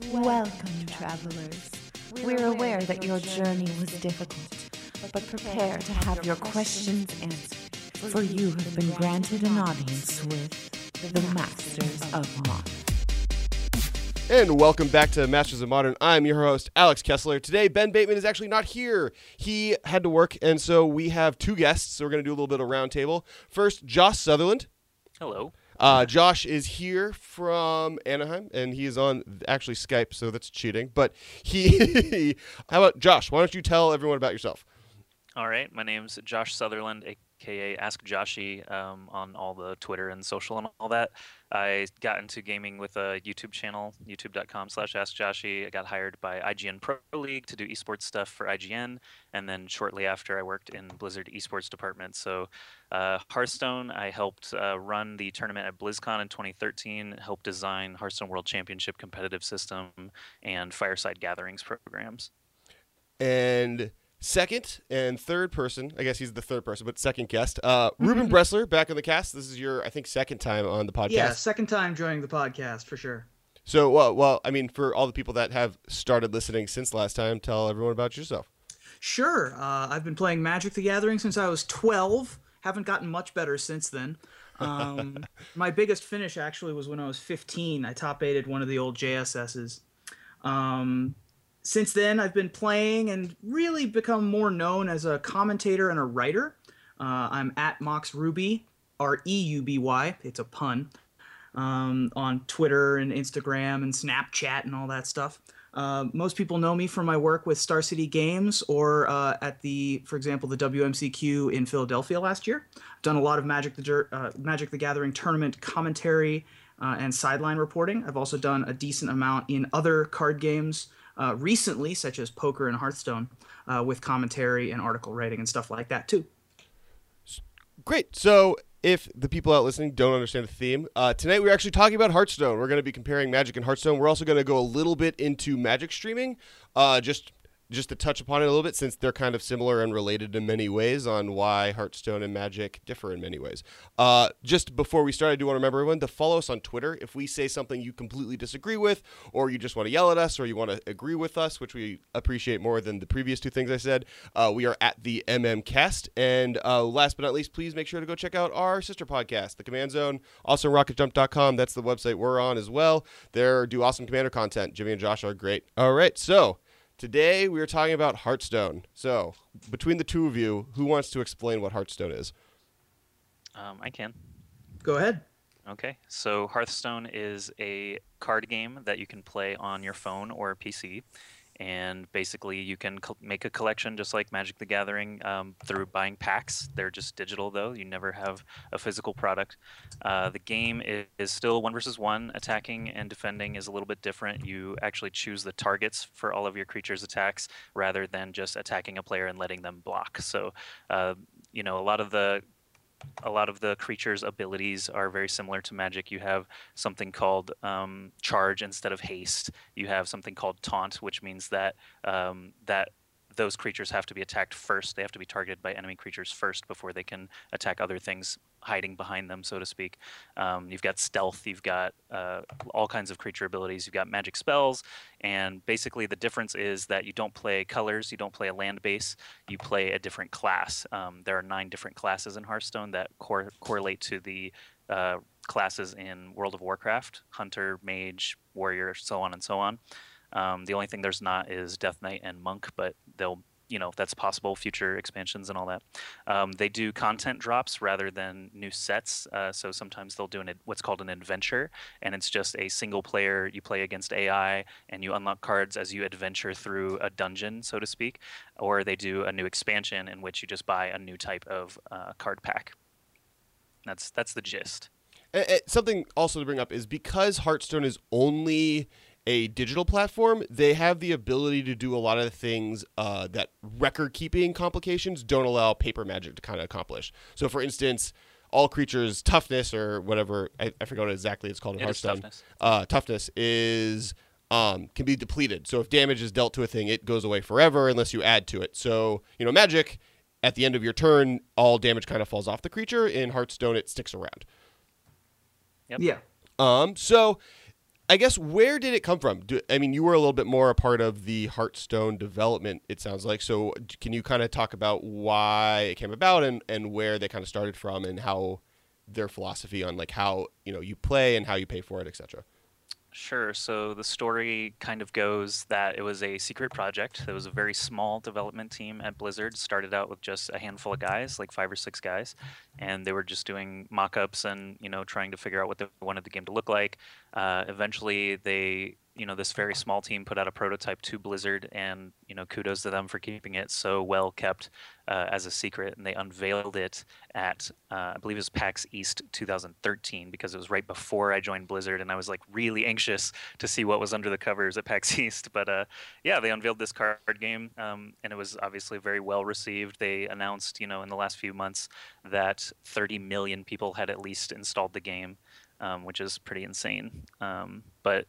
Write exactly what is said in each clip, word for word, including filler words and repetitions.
Welcome, travelers. We're aware that your journey was difficult, but prepare to have your questions answered, for you have been granted an audience with the Masters of Modern. And welcome back to Masters of Modern. I'm your host, Alex Kessler. Today, Ben Bateman is actually not here. He had to work, and so we have two guests, so we're going to do a little bit of roundtable. First, Josh Sutherland. Hello. Uh, Josh is here from Anaheim, and he is on actually Skype, so that's cheating. But he, how about Josh? Why don't you tell everyone about yourself? All right. My name's Josh Sutherland, a k a. Ask Joshy, um, on all the Twitter and social and all that. I got into gaming with a YouTube channel, youtube.com slash Ask Joshy. I got hired by I G N Pro League to do esports stuff for I G N, and then shortly after I worked in Blizzard esports department. So uh, Hearthstone, I helped uh, run the tournament at BlizzCon in twenty thirteen, helped design Hearthstone World Championship competitive system and Fireside Gatherings programs. And second and third person, I guess he's the third person, but second guest, uh, Ruben Bressler, back on the cast. This is your, I think, second time on the podcast. Yeah, second time joining the podcast, for sure. So, well, well, I mean, for all the people that have started listening since last time, tell everyone about yourself. Sure. Uh, I've been playing Magic the Gathering since I was twelve. Haven't gotten much better since then. Um, my biggest finish, actually, was when I was fifteen. I top-eighted one of the old J S S's. Um... Since then, I've been playing and really become more known as a commentator and a writer. Uh, I'm at Mox Ruby, R E U B Y, it's a pun, um, on Twitter and Instagram and Snapchat and all that stuff. Uh, most people know me from my work with Star City Games or uh, at the, for example, the W M C Q in Philadelphia last year. I've done a lot of Magic the, uh, Magic the Gathering tournament commentary uh, and sideline reporting. I've also done a decent amount in other card games Uh, recently, such as poker and Hearthstone, uh, with commentary and article writing and stuff like that, too. Great. So if the people out listening don't understand the theme, uh, tonight we're actually talking about Hearthstone. We're going to be comparing Magic and Hearthstone. We're also going to go a little bit into Magic streaming, uh, just just to touch upon it a little bit, since they're kind of similar and related in many ways on why Hearthstone and Magic differ in many ways. Uh, just before we start, I do want to remember everyone to follow us on Twitter. If we say something you completely disagree with, or you just want to yell at us, or you want to agree with us, which we appreciate more than the previous two things I said, uh, we are at the MMCast. And uh, last but not least, please make sure to go check out our sister podcast, The Command Zone, also rocket jump dot com. That's the website we're on as well. They do awesome Commander content. Jimmy and Josh are great. All right, so today we are talking about Hearthstone. So, between the two of you, who wants to explain what Hearthstone is? Um, I can. Go ahead. Okay. So Hearthstone is a card game that you can play on your phone or P C. And basically you can co- make a collection just like Magic the Gathering um, through buying packs. They're just digital, though. You never have a physical product. Uh, the game is, is still one versus one. Attacking and defending is a little bit different. You actually choose the targets for all of your creatures' attacks rather than just attacking a player and letting them block. So, uh, you know, a lot of the A lot of the creatures' abilities are very similar to Magic. You have something called um, Charge instead of Haste. You have something called Taunt, which means that um, that those creatures have to be attacked first. They have to be targeted by enemy creatures first before they can attack other things hiding behind them, so to speak. Um, you've got Stealth. You've got uh, all kinds of creature abilities. You've got magic spells. And basically the difference is that you don't play colors. You don't play a land base. You play a different class. Um, there are nine different classes in Hearthstone that cor- correlate to the uh, classes in World of Warcraft: Hunter, Mage, Warrior, so on and so on. Um, the only thing there's not is Death Knight and Monk, but they'll, you know, that's possible, future expansions and all that. Um, they do content drops rather than new sets. Uh, so sometimes they'll do an, what's called an adventure, and it's just a single player. You play against A I, and you unlock cards as you adventure through a dungeon, so to speak. Or they do a new expansion in which you just buy a new type of uh, card pack. That's that's the gist. And, and something also to bring up is because Hearthstone is only a digital platform, they have the ability to do a lot of the things uh, that record-keeping complications don't allow paper Magic to kind of accomplish. So, for instance, all creatures' toughness or whatever, I, I forget what exactly it's called in It is Hearthstone. toughness. Uh, toughness is um, can be depleted. So if damage is dealt to a thing, it goes away forever unless you add to it. So, you know, Magic, at the end of your turn, all damage kind of falls off the creature. In Hearthstone, it sticks around. Yep. Yeah. Um, so I guess where did it come from? Do, I mean, you were a little bit more a part of the Hearthstone development, it sounds like. So can you kind of talk about why it came about and, and where they kind of started from and how their philosophy on like how, you know, you play and how you pay for it, et cetera? Sure. So the story kind of goes that it was a secret project. There was a very small development team at Blizzard. Started out with just a handful of guys, like five or six guys, and they were just doing mock-ups and you know trying to figure out what they wanted the game to look like. Uh, eventually, they you know this very small team put out a prototype to Blizzard, and you know kudos to them for keeping it so well kept uh, as a secret. And they unveiled it at uh, I believe it was PAX East two thousand thirteen, because it was right before I joined Blizzard, and I was like really anxious to see what was under the covers at PAX East. But uh, yeah, they unveiled this card game, um, and it was obviously very well received. They announced you know in the last few months that thirty million people had at least installed the game, um, which is pretty insane. Um, but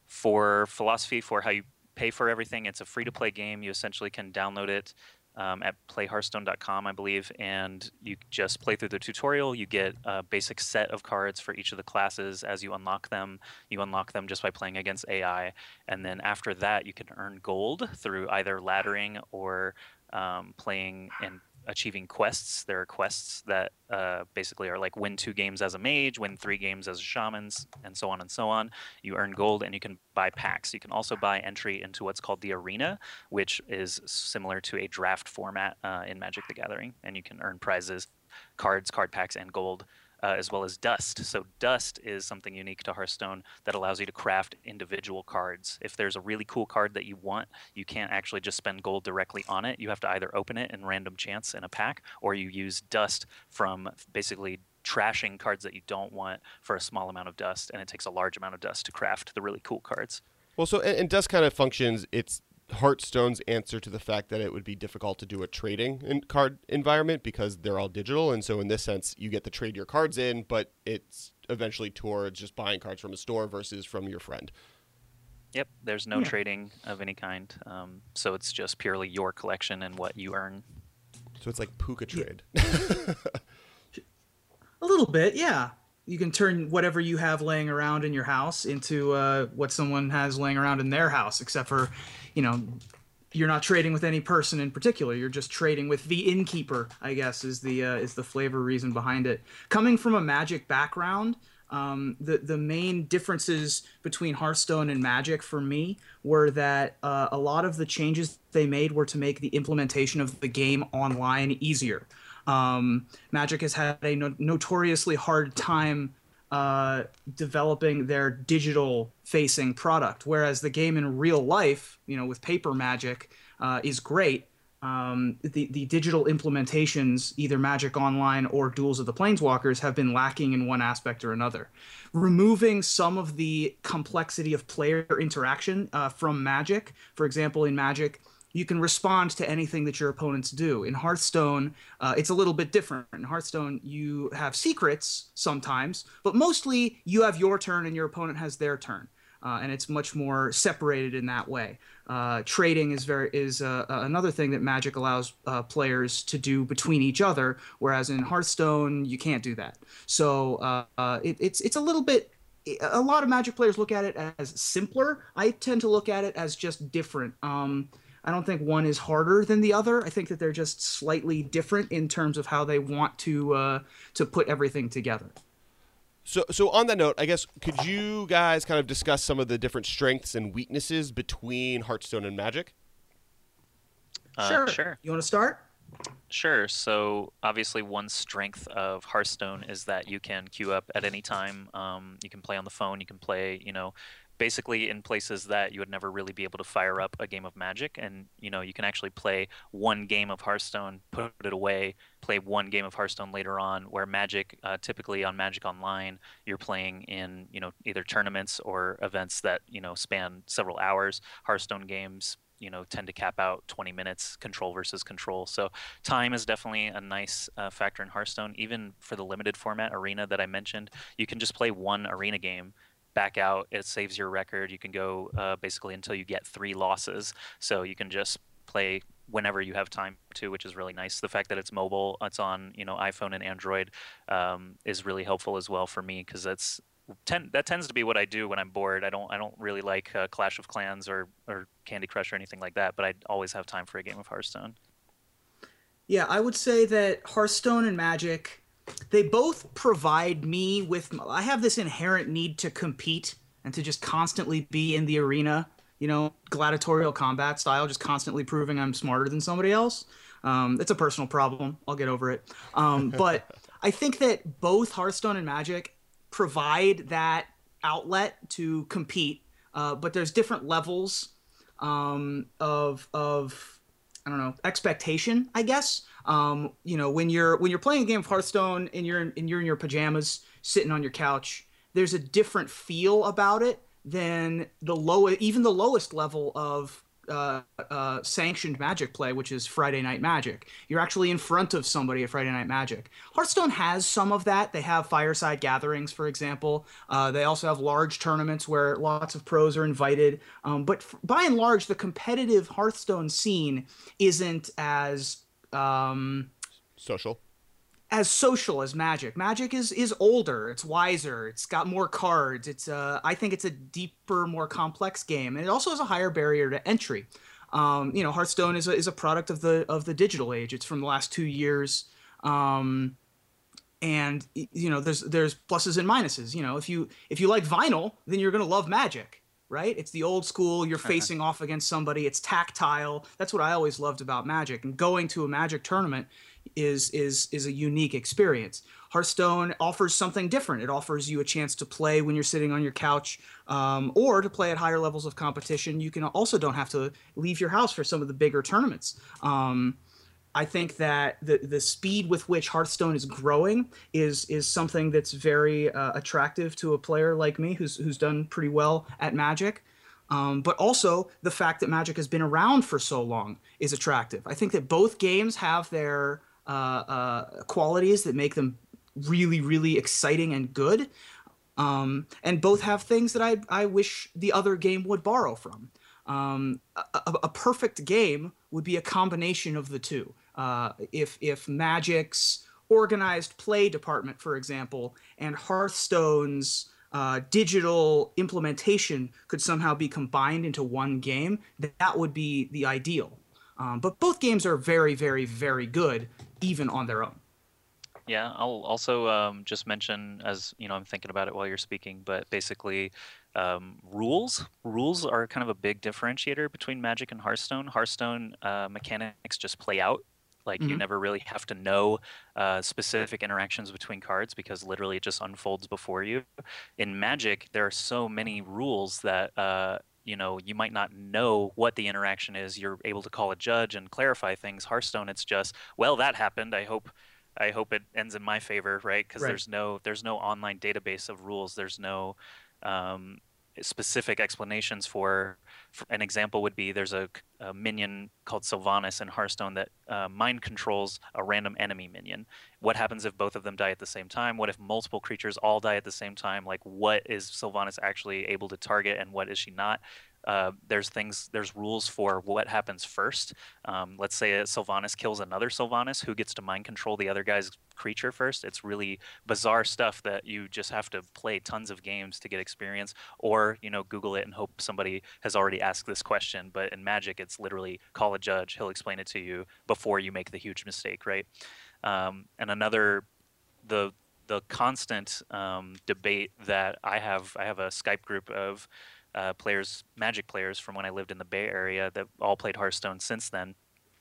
for philosophy, for how you pay for everything, it's a free-to-play game. You essentially can download it um, at play hearthstone dot com, I believe, and you just play through the tutorial. You get a basic set of cards for each of the classes. As you unlock them, you unlock them just by playing against A I, and then after that, you can earn gold through either laddering or um, playing and achieving quests. There are quests that uh, basically are like win two games as a mage, win three games as a shamans, and so on and so on. You earn gold, and you can buy packs. You can also buy entry into what's called the Arena, which is similar to a draft format uh, in Magic the Gathering, and you can earn prizes, cards, card packs, and gold. Uh, as well as Dust. So Dust is something unique to Hearthstone that allows you to craft individual cards. If there's a really cool card that you want, you can't actually just spend gold directly on it. You have to either open it in random chance in a pack, or you use Dust from basically trashing cards that you don't want for a small amount of dust, and it takes a large amount of dust to craft the really cool cards. Well, so and, and Dust kind of functions, it's Hearthstone's answer to the fact that it would be difficult to do a trading in card environment because they're all digital, and so in this sense you get to trade your cards in, but it's eventually towards just buying cards from a store versus from your friend. Yep, there's no Yeah. trading of any kind, um, so it's just purely your collection and what you earn. So it's like Puka trade. A little bit, yeah. You can turn whatever you have laying around in your house into uh, what someone has laying around in their house, except for, you know, you're not trading with any person in particular. You're just trading with the innkeeper, I guess, is the uh, is the flavor reason behind it. Coming from a Magic background, um, the the main differences between Hearthstone and Magic for me were that uh, a lot of the changes they made were to make the implementation of the game online easier. Um, Magic has had a no- notoriously hard time uh, developing their digital-facing product, whereas the game in real life, you know, with paper Magic, uh, is great. Um, the the digital implementations, either Magic Online or Duels of the Planeswalkers, have been lacking in one aspect or another. Removing some of the complexity of player interaction uh, from Magic, for example, in Magic, you can respond to anything that your opponents do. In Hearthstone, uh, it's a little bit different. In Hearthstone, you have secrets sometimes, but mostly you have your turn and your opponent has their turn. Uh, and it's much more separated in that way. Uh, trading is very is uh, another thing that Magic allows uh, players to do between each other, whereas in Hearthstone you can't do that. So uh, uh, it, it's it's a little bit. A lot of Magic players look at it as simpler. I tend to look at it as just different. Um, I don't think one is harder than the other. I think that they're just slightly different in terms of how they want to uh, to put everything together. So, so on that note, I guess could you guys kind of discuss some of the different strengths and weaknesses between Hearthstone and Magic? Uh, sure. Sure. You want to start? Sure. So obviously, one strength of Hearthstone is that you can queue up at any time. Um, you can play on the phone. You can play, you know, basically in places that you would never really be able to fire up a game of Magic. And, you know, you can actually play one game of Hearthstone, put it away, play one game of Hearthstone later on, where Magic, uh, typically on Magic Online, you're playing in, you know, either tournaments or events that, you know, span several hours. Hearthstone games, you know, tend to cap out twenty minutes, control versus control. So time is definitely a nice uh, factor in Hearthstone. Even for the limited format Arena that I mentioned, you can just play one Arena game, back out, it saves your record. You can go uh, basically until you get three losses. So you can just play whenever you have time to, which is really nice. The fact that it's mobile, it's on, you know, iPhone and Android, um, is really helpful as well for me, because that's ten, that tends to be what I do when I'm bored. I don't I don't really like uh, Clash of Clans or or Candy Crush or anything like that, but I always have time for a game of Hearthstone. Yeah, I would say that Hearthstone and Magic, they both provide me with. I have this inherent need to compete and to just constantly be in the arena, you know, gladiatorial combat style, just constantly proving I'm smarter than somebody else. Um, it's a personal problem. I'll get over it. Um, but I think that both Hearthstone and Magic provide that outlet to compete, uh, but there's different levels um, of of I don't know, expectation, I guess. Um, you know, when you're when you're playing a game of Hearthstone and you're in, and you're in your pajamas sitting on your couch, there's a different feel about it than the low even the lowest level of uh, uh, sanctioned Magic play, which is Friday Night Magic. You're actually in front of somebody at Friday Night Magic. Hearthstone has some of that. They have fireside gatherings, for example. Uh, they also have large tournaments where lots of pros are invited. Um, but f- by and large, the competitive Hearthstone scene isn't as um, Social. as social as Magic. Magic is is older, it's wiser, it's got more cards. It's uh, I think it's a deeper, more complex game, and it also has a higher barrier to entry. Um, you know, Hearthstone is a, is a product of the of the digital age. It's from the last two years, um, and you know, there's there's pluses and minuses. You know, if you if you like vinyl, then you're gonna love Magic, right? It's the old school. You're facing off against somebody. It's tactile. That's what I always loved about Magic. And going to a Magic tournament is is is a unique experience. Hearthstone offers something different. It offers you a chance to play when you're sitting on your couch, um, or to play at higher levels of competition. You can also don't have to leave your house for some of the bigger tournaments. Um, I think that the the speed with which Hearthstone is growing is is something that's very uh, attractive to a player like me who's who's done pretty well at Magic. Um, but also the fact that Magic has been around for so long is attractive. I think that both games have their uh, uh, qualities that make them really, really exciting and good. Um, and both have things that I, I wish the other game would borrow from. Um, a, a, a perfect game would be a combination of the two. Uh, if if Magic's organized play department, for example, and Hearthstone's uh, digital implementation could somehow be combined into one game, that would be the ideal. Um, but both games are very, very, very good, even on their own. Yeah, I'll also um, just mention, as you know, I'm thinking about it while you're speaking, but basically, um, rules rules are kind of a big differentiator between Magic and Hearthstone. Hearthstone uh, mechanics just play out. Like Mhm. you never really have to know uh, specific interactions between cards because literally it just unfolds before you. In Magic, there are so many rules that uh, you know you might not know what the interaction is. You're able to call a judge and clarify things. Hearthstone, it's just, well, that happened. I hope I hope it ends in my favor, right? Because Right. there's no there's no online database of rules. There's no um, specific explanations for, for. An example would be there's a, a minion called Sylvanas in Hearthstone that uh, mind controls a random enemy minion. What happens if both of them die at the same time? What if multiple creatures all die at the same time? Like, what is Sylvanas actually able to target and what is she not? Uh, there's things, there's rules for what happens first. Um, let's say a Sylvanas kills another Sylvanas, who gets to mind control the other guy's creature first. It's really bizarre stuff that you just have to play tons of games to get experience, or you know, Google it and hope somebody has already asked this question. But in Magic, it's literally call a judge; he'll explain it to you before you make the huge mistake, right? Um, and another, the the constant um, debate that I have, I have a Skype group of Uh, players, Magic players from when I lived in the Bay Area that all played Hearthstone since then.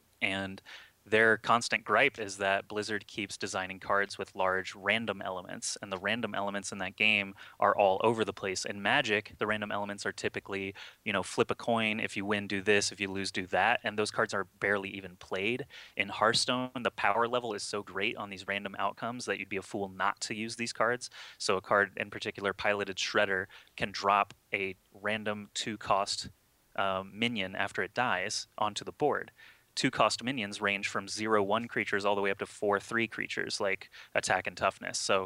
And their constant gripe is that Blizzard keeps designing cards with large random elements, and the random elements in that game are all over the place. In Magic, the random elements are typically, you know, flip a coin, if you win, do this, if you lose, do that, and those cards are barely even played. In Hearthstone, the power level is so great on these random outcomes that you'd be a fool not to use these cards. So a card in particular, Piloted Shredder, can drop a random two-cost um, minion after it dies onto the board. Two-cost minions range from zero one creatures all the way up to four three creatures, like attack and toughness. So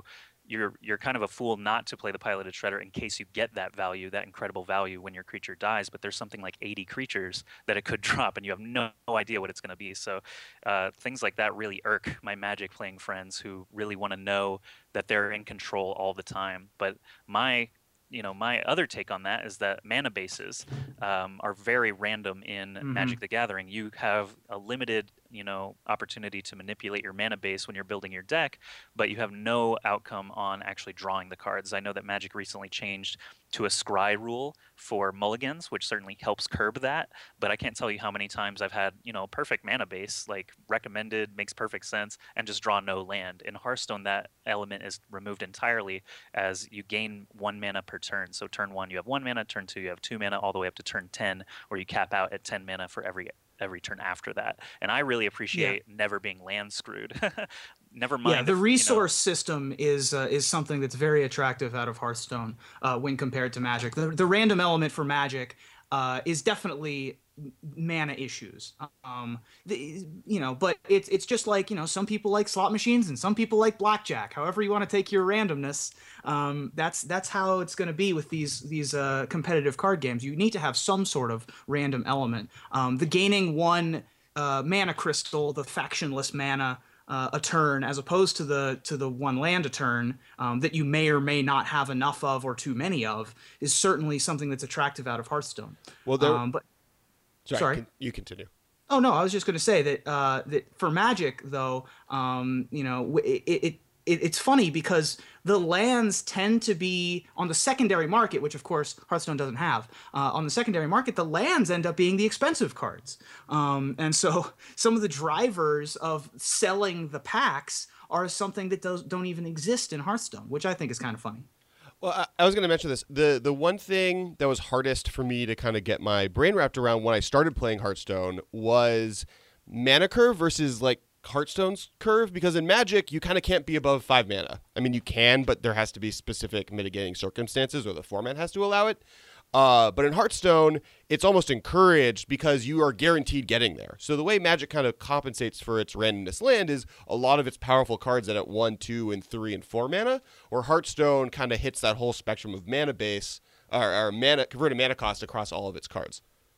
you're you're kind of a fool not to play the piloted shredder in case you get that value, that incredible value when your creature dies. But there's something like eighty creatures that it could drop, and you have no idea what it's going to be. So uh, things like that really irk my Magic playing friends who really want to know that they're in control all the time. But my you know, my other take on that is that mana bases um, are very random in Mhm. Magic the Gathering. You have a limited, you know, opportunity to manipulate your mana base when you're building your deck, but you have no outcome on actually drawing the cards. I know that Magic recently changed to a scry rule for mulligans, which certainly helps curb that, but I can't tell you how many times I've had, you know, perfect mana base, like recommended, makes perfect sense, and just draw no land. In Hearthstone, that element is removed entirely as you gain one mana per turn. So turn one, you have one mana, turn two, you have two mana, all the way up to turn ten, where you cap out at ten mana for every every turn after that. And I really appreciate yeah. never being land screwed. Never mind. Yeah, the if, resource you know, system is uh, is something that's very attractive out of Hearthstone uh, when compared to Magic. The, the random element for Magic uh, is definitely mana issues. Um, the, you know, but it's it's just like, you know, some people like slot machines and some people like blackjack. However you want to take your randomness, um, that's that's how it's going to be with these these uh, competitive card games. You need to have some sort of random element. Um, the gaining one uh, mana crystal, the factionless mana. Uh, a turn, as opposed to the to the one land a turn um, that you may or may not have enough of or too many of, is certainly something that's attractive out of Hearthstone. Well, there. Um, but sorry, sorry. Can, you continue. Oh no, I was just going to say that uh, that for Magic though, um, you know, it, it it it's funny because the lands tend to be on the secondary market, which of course Hearthstone doesn't have. Uh, on the secondary market, the lands end up being the expensive cards. Um, and so some of the drivers of selling the packs are something that does, don't even exist in Hearthstone, which I think is kind of funny. Well, I, I was going to mention this. The the one thing that was hardest for me to kind of get my brain wrapped around when I started playing Hearthstone was mana curve versus like Hearthstone's curve, because in Magic you kind of can't be above five mana. I mean, you can, but there has to be specific mitigating circumstances, or the format has to allow it. Uh, but in Hearthstone, it's almost encouraged because you are guaranteed getting there. So the way Magic kind of compensates for its randomness land is a lot of its powerful cards that at one, two, and three and four mana, or Hearthstone kind of hits that whole spectrum of mana base or, or mana converted mana cost across all of its cards.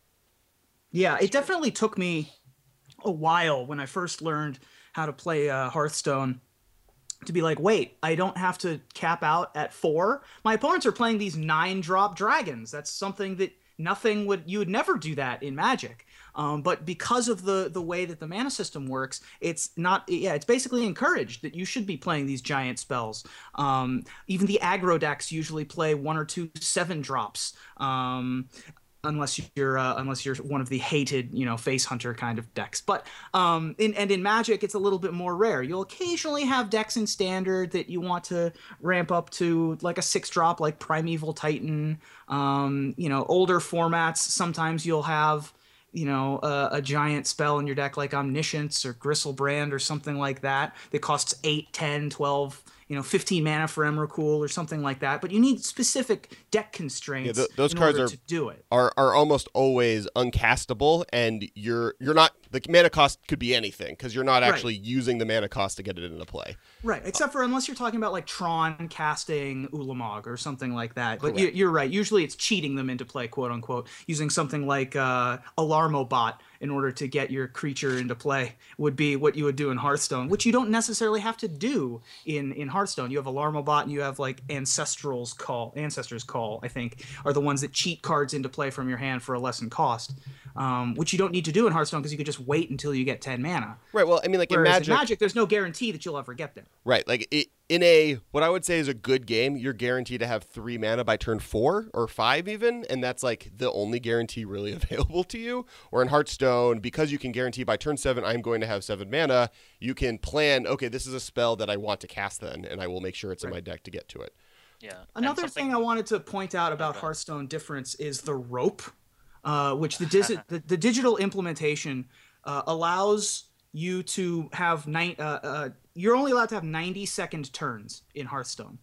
Yeah, it definitely took me a while when I first learned how to play uh, Hearthstone to be like, wait, I don't have to cap out at four. My opponents are playing these nine drop dragons. That's something that nothing would, you would never do that in Magic. Um, but because of the the way that the mana system works, it's not, yeah, it's basically encouraged that you should be playing these giant spells. Um, even the aggro decks usually play one or two seven drops. Um, unless you're uh, unless you're one of the hated, you know, face hunter kind of decks. But um, in and in Magic, it's a little bit more rare. You'll occasionally have decks in Standard that you want to ramp up to, like a six drop, like Primeval Titan. Um, you know, older formats, sometimes you'll have, you know, a, a giant spell in your deck like Omniscience or Gristlebrand or something like that that costs eight, ten, twelve, you know, fifteen mana for Emrakul or something like that. But you need specific deck constraints yeah, th- those in cards order are, to do it. Are are almost always uncastable, and you're you're not, the mana cost could be anything because you're not actually right. using the mana cost to get it into play. Right, except for unless you're talking about like Tron casting Ulamog or something like that. But you, you're right. Usually it's cheating them into play, quote unquote, using something like uh, Alarmobot in order to get your creature into play would be what you would do in Hearthstone, which you don't necessarily have to do in, in Hearthstone. You have Alarmobot and you have like Ancestral's Call, Ancestor's Call, I think, are the ones that cheat cards into play from your hand for a lessened cost, um, which you don't need to do in Hearthstone because you could just wait until you get ten mana. Right, well, I mean, like in Whereas Magic... in Magic, there's no guarantee that you'll ever get there. Right, like it, in a, what I would say is a good game, you're guaranteed to have three mana by turn four or five even, and that's like the only guarantee really available to you. Or in Hearthstone, because you can guarantee by turn seven, I'm going to have seven mana, you can plan, okay, this is a spell that I want to cast then, and I will make sure it's right. in my deck to get to it. Yeah. Another something... thing I wanted to point out about Hearthstone difference is the rope, uh, which the, dis- the, the digital implementation uh, allows you to have nine. Uh, uh, you're only allowed to have ninety second turns in Hearthstone.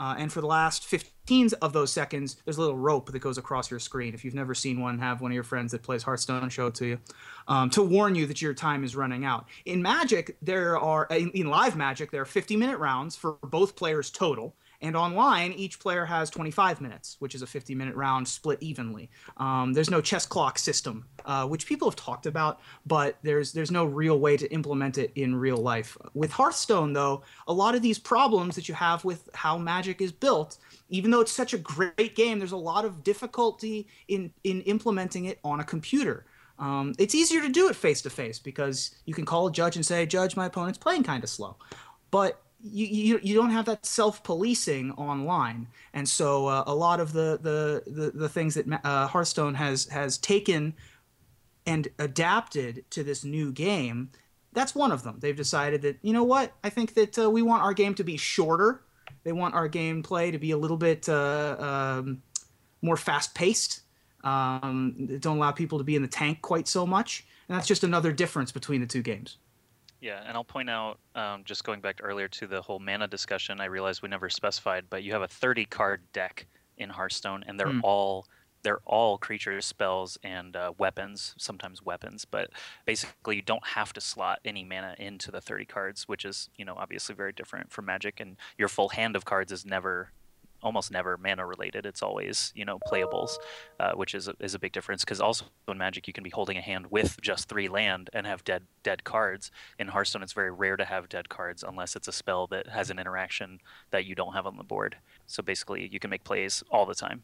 Uh, and for the last fifteen of those seconds, there's a little rope that goes across your screen. If you've never seen one, have one of your friends that plays Hearthstone show it to you, um, to warn you that your time is running out. In Magic, there are in, in live Magic, there are fifty minute rounds for both players total. And online, each player has twenty-five minutes, which is a fifty minute round split evenly. Um, there's no chess clock system, uh, which people have talked about, but there's there's no real way to implement it in real life. With Hearthstone, though, a lot of these problems that you have with how Magic is built, even though it's such a great game, there's a lot of difficulty in, in implementing it on a computer. Um, it's easier to do it face-to-face because you can call a judge and say, Judge, my opponent's playing kind of slow. But You, you you don't have that self-policing online, and so uh, a lot of the the the, the things that uh, Hearthstone has has taken and adapted to this new game, that's one of them. They've decided that, you know what, I think that uh, we want our game to be shorter. They want our gameplay to be a little bit uh, um, more fast-paced. Um, don't allow people to be in the tank quite so much, and that's just another difference between the two games. Yeah, and I'll point out, um, just going back earlier to the whole mana discussion, I realized we never specified, but you have a thirty card deck in Hearthstone, and they're mm. all they're all creatures, spells, and uh, weapons, sometimes weapons, but basically you don't have to slot any mana into the thirty cards, which is, you know, obviously very different from Magic, and your full hand of cards is never almost never mana related. It's always, you know, playables, uh, which is a, is a big difference, because also in Magic you can be holding a hand with just three land and have dead dead cards. In Hearthstone it's very rare to have dead cards unless it's a spell that has an interaction that you don't have on the board. So basically you can make plays all the time.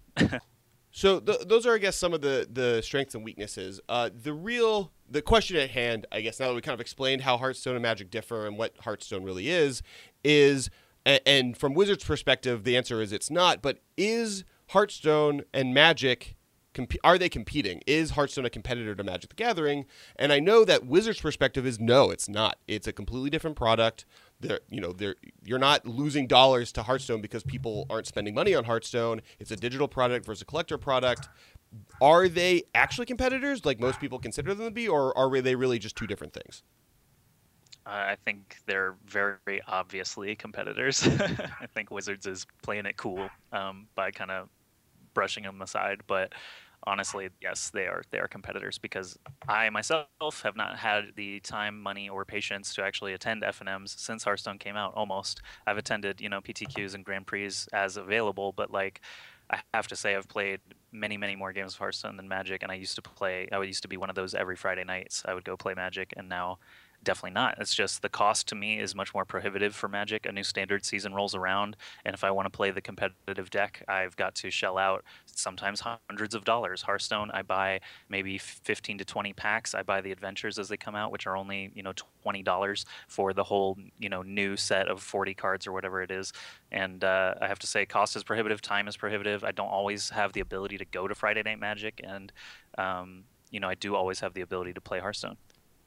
So th- those are, I guess, some of the, the strengths and weaknesses. Uh, the real the question at hand, I guess, now that we kind of explained how Hearthstone and Magic differ and what Hearthstone really is, is and from Wizards' perspective, the answer is it's not. But is Hearthstone and Magic, comp- are they competing? Is Hearthstone a competitor to Magic the Gathering? And I know that Wizards' perspective is no, it's not. It's a completely different product. They're, you know, they're, you're not losing dollars to Hearthstone because people aren't spending money on Hearthstone. It's a digital product versus a collector product. Are they actually competitors, like most people consider them to be, or are they really just two different things? I think they're very obviously competitors. I think Wizards is playing it cool um, by kind of brushing them aside. But honestly, yes, they are they are competitors, because I myself have not had the time, money, or patience to actually attend F N Ms since Hearthstone came out. Almost, I've attended, you know, P T Qs and Grand Prix as available, but like, I have to say I've played many, many more games of Hearthstone than Magic, and I used to play. I used to be one of those every Friday nights. I would go play Magic, and now definitely not. It's just the cost to me is much more prohibitive for Magic. A new standard season rolls around, and if I want to play the competitive deck, I've got to shell out sometimes hundreds of dollars. Hearthstone, I buy maybe fifteen to twenty packs. I buy the adventures as they come out, which are only, you know, twenty dollars for the whole, you know, new set of forty cards or whatever it is. And uh, I have to say, cost is prohibitive, time is prohibitive. I don't always have the ability to go to Friday Night Magic, and um, you know, I do always have the ability to play Hearthstone.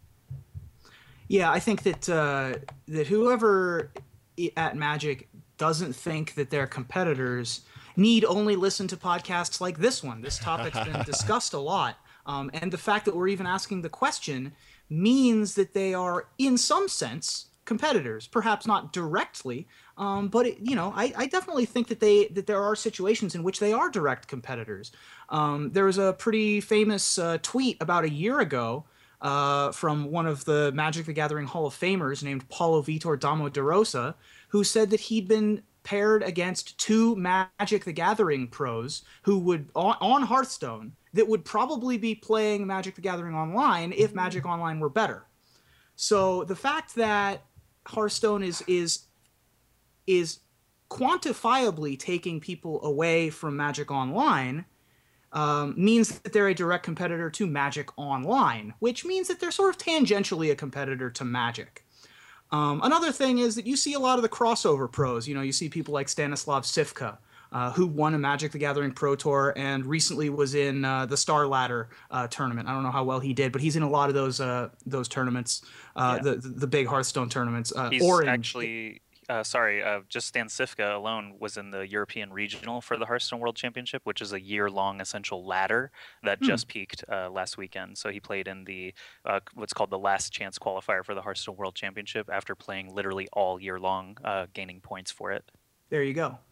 Yeah, I think that uh, that whoever at Magic doesn't think that they're competitors need only listen to podcasts like this one. This topic's been discussed a lot, um, and the fact that we're even asking the question means that they are, in some sense, competitors. Perhaps not directly, um, but it, you know, I, I definitely think that they that there are situations in which they are direct competitors. Um, there was a pretty famous uh, tweet about a year ago. Uh, from one of the Magic the Gathering Hall of Famers named Paulo Vitor Damo de Rosa, who said that he'd been paired against two Magic the Gathering pros who would, on, on Hearthstone, that would probably be playing Magic the Gathering Online if Magic Online were better. So the fact that Hearthstone is is is quantifiably taking people away from Magic Online Um, means that they're a direct competitor to Magic Online, which means that they're sort of tangentially a competitor to Magic. Um, another thing is that you see a lot of the crossover pros. You know, you see people like Stanislav Sivka, uh, who won a Magic the Gathering Pro Tour and recently was in uh, the Star Ladder uh, tournament. I don't know how well he did, but he's in a lot of those uh, those tournaments, uh, yeah. the the big Hearthstone tournaments. Uh, he's Orange. actually. Uh, sorry, uh, just Stan Sifka alone was in the European Regional for the Hearthstone World Championship, which is a year-long essential ladder that hmm. just peaked uh, last weekend. So he played in the uh, what's called the last chance qualifier for the Hearthstone World Championship after playing literally all year long, uh, gaining points for it. There you go.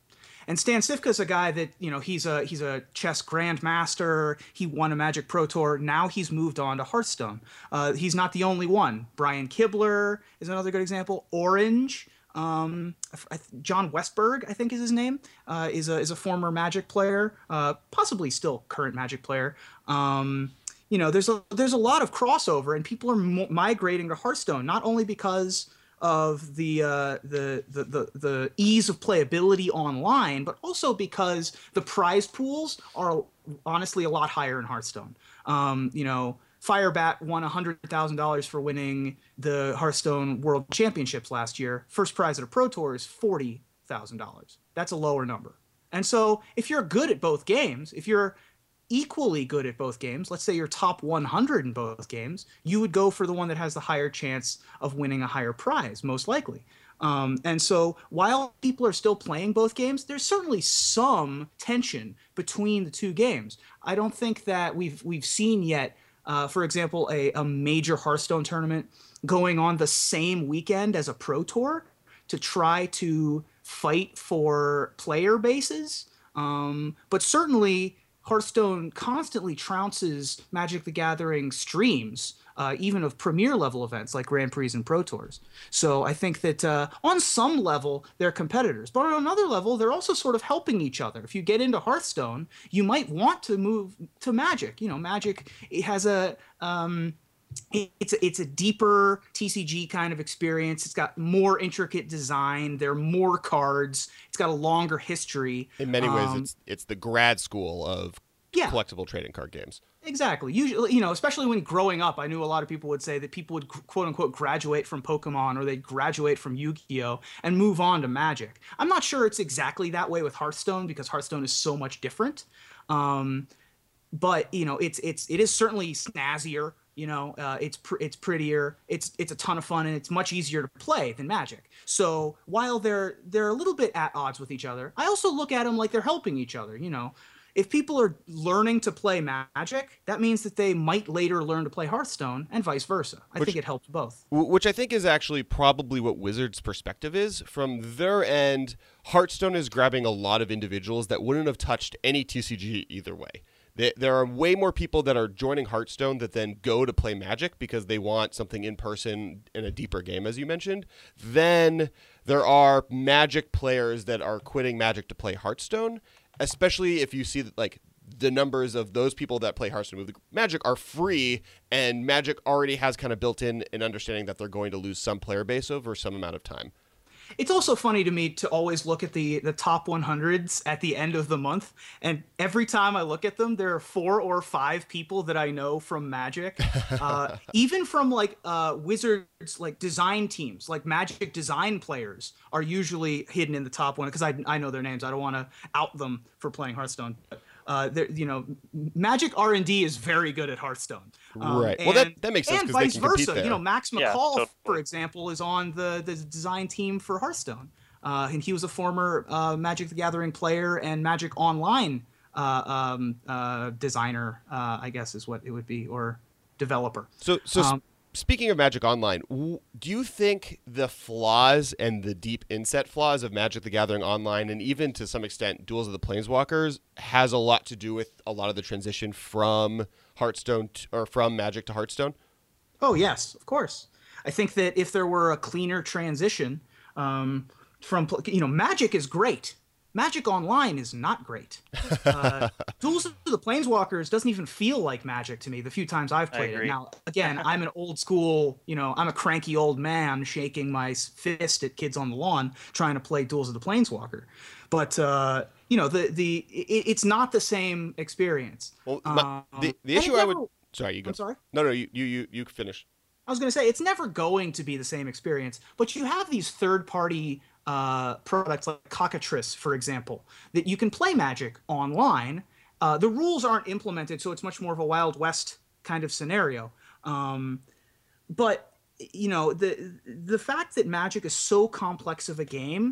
And Stan Cifka's a guy that, you know, he's a he's a chess grandmaster. He won a Magic Pro Tour. Now he's moved on to Hearthstone. Uh, he's not the only one. Brian Kibler is another good example. Orange. Um, John Westberg, I think is his name, uh, is a is a former Magic player, uh, possibly still current Magic player. Um, you know, there's a there's a lot of crossover, and people are mo- migrating to Hearthstone not only because of the, uh, the the the the ease of playability online, but also because the prize pools are honestly a lot higher in Hearthstone. Um, you know. Firebat won one hundred thousand dollars for winning the Hearthstone World Championships last year. First prize at a Pro Tour is forty thousand dollars. That's a lower number. And so if you're good at both games, if you're equally good at both games, let's say you're top one hundred in both games, you would go for the one that has the higher chance of winning a higher prize, most likely. Um, and so while people are still playing both games, there's certainly some tension between the two games. I don't think that we've we've seen yet Uh, for example, a, a major Hearthstone tournament going on the same weekend as a Pro Tour to try to fight for player bases. Um, but certainly, Hearthstone constantly trounces Magic the Gathering streams, uh, even of premier level events like Grand Prix and Pro Tours. So I think that uh, on some level, they're competitors. But on another level, they're also sort of helping each other. If you get into Hearthstone, you might want to move to Magic. You know, Magic it has a... Um, It's a, it's a deeper T C G kind of experience. It's got more intricate design. There are more cards. It's got a longer history. In many ways, um, it's it's the grad school of yeah. collectible trading card games. Exactly. Usually, you know, especially when growing up, I knew a lot of people would say that people would quote unquote graduate from Pokemon or they'd graduate from Yu-Gi-Oh and move on to Magic. I'm not sure it's exactly that way with Hearthstone because Hearthstone is so much different. Um, but you know, it's it's it is certainly snazzier. You know, uh, it's pr- it's prettier. It's it's a ton of fun, and it's much easier to play than Magic. So while they're they're a little bit at odds with each other, I also look at them like they're helping each other. You know, if people are learning to play Magic, that means that they might later learn to play Hearthstone, and vice versa. I which, think it helps both. Which I think is actually probably what Wizards' perspective is. From their end, Hearthstone is grabbing a lot of individuals that wouldn't have touched any T C G either way. There are way more people that are joining Hearthstone that then go to play Magic because they want something in person in a deeper game, as you mentioned. Then there are Magic players that are quitting Magic to play Hearthstone, especially if you see that, like, the numbers of those people that play Hearthstone with Magic are free, and Magic already has kind of built in an understanding that they're going to lose some player base over some amount of time. It's also funny to me to always look at the the top one hundreds at the end of the month, and every time I look at them, there are four or five people that I know from Magic, uh, even from like uh, Wizards like design teams, like Magic design players are usually hidden in the top one because I I know their names. I don't want to out them for playing Hearthstone. But, uh, you know, Magic R and D is very good at Hearthstone. Um, right. And, well, that, that makes sense and because they vice can compete versa. there. You know, Max McCall, Yeah, totally. for example, is on the the design team for Hearthstone. Uh, and he was a former uh, Magic the Gathering player and Magic Online uh, um, uh, designer, uh, I guess is what it would be, or developer. So, so Um, speaking of Magic Online, w- do you think the flaws and the deep inset flaws of Magic the Gathering Online, and even to some extent Duels of the Planeswalkers, has a lot to do with a lot of the transition from Hearthstone to, or from Magic to Hearthstone? Oh, yes, of course. I think that if there were a cleaner transition um, from, pl- you know, Magic is great. Magic Online is not great. Uh, Duels of the Planeswalkers doesn't even feel like Magic to me the few times I've I played it. agree. Now, again, I'm an old school, you know, I'm a cranky old man shaking my s- fist at kids on the lawn trying to play Duels of the Planeswalker. But, uh, you know, the the it, it's not the same experience. Well, my, Um, the, the and issue it I would... never- Sorry, you go. I'm sorry? No, no, you, you, you, you finish. I was going to say, it's never going to be the same experience, but you have these third-party uh, products like Cockatrice, for example, that you can play Magic online. Uh, the rules aren't implemented, so it's much more of a Wild West kind of scenario. Um, but, you know, the the fact that Magic is so complex of a game,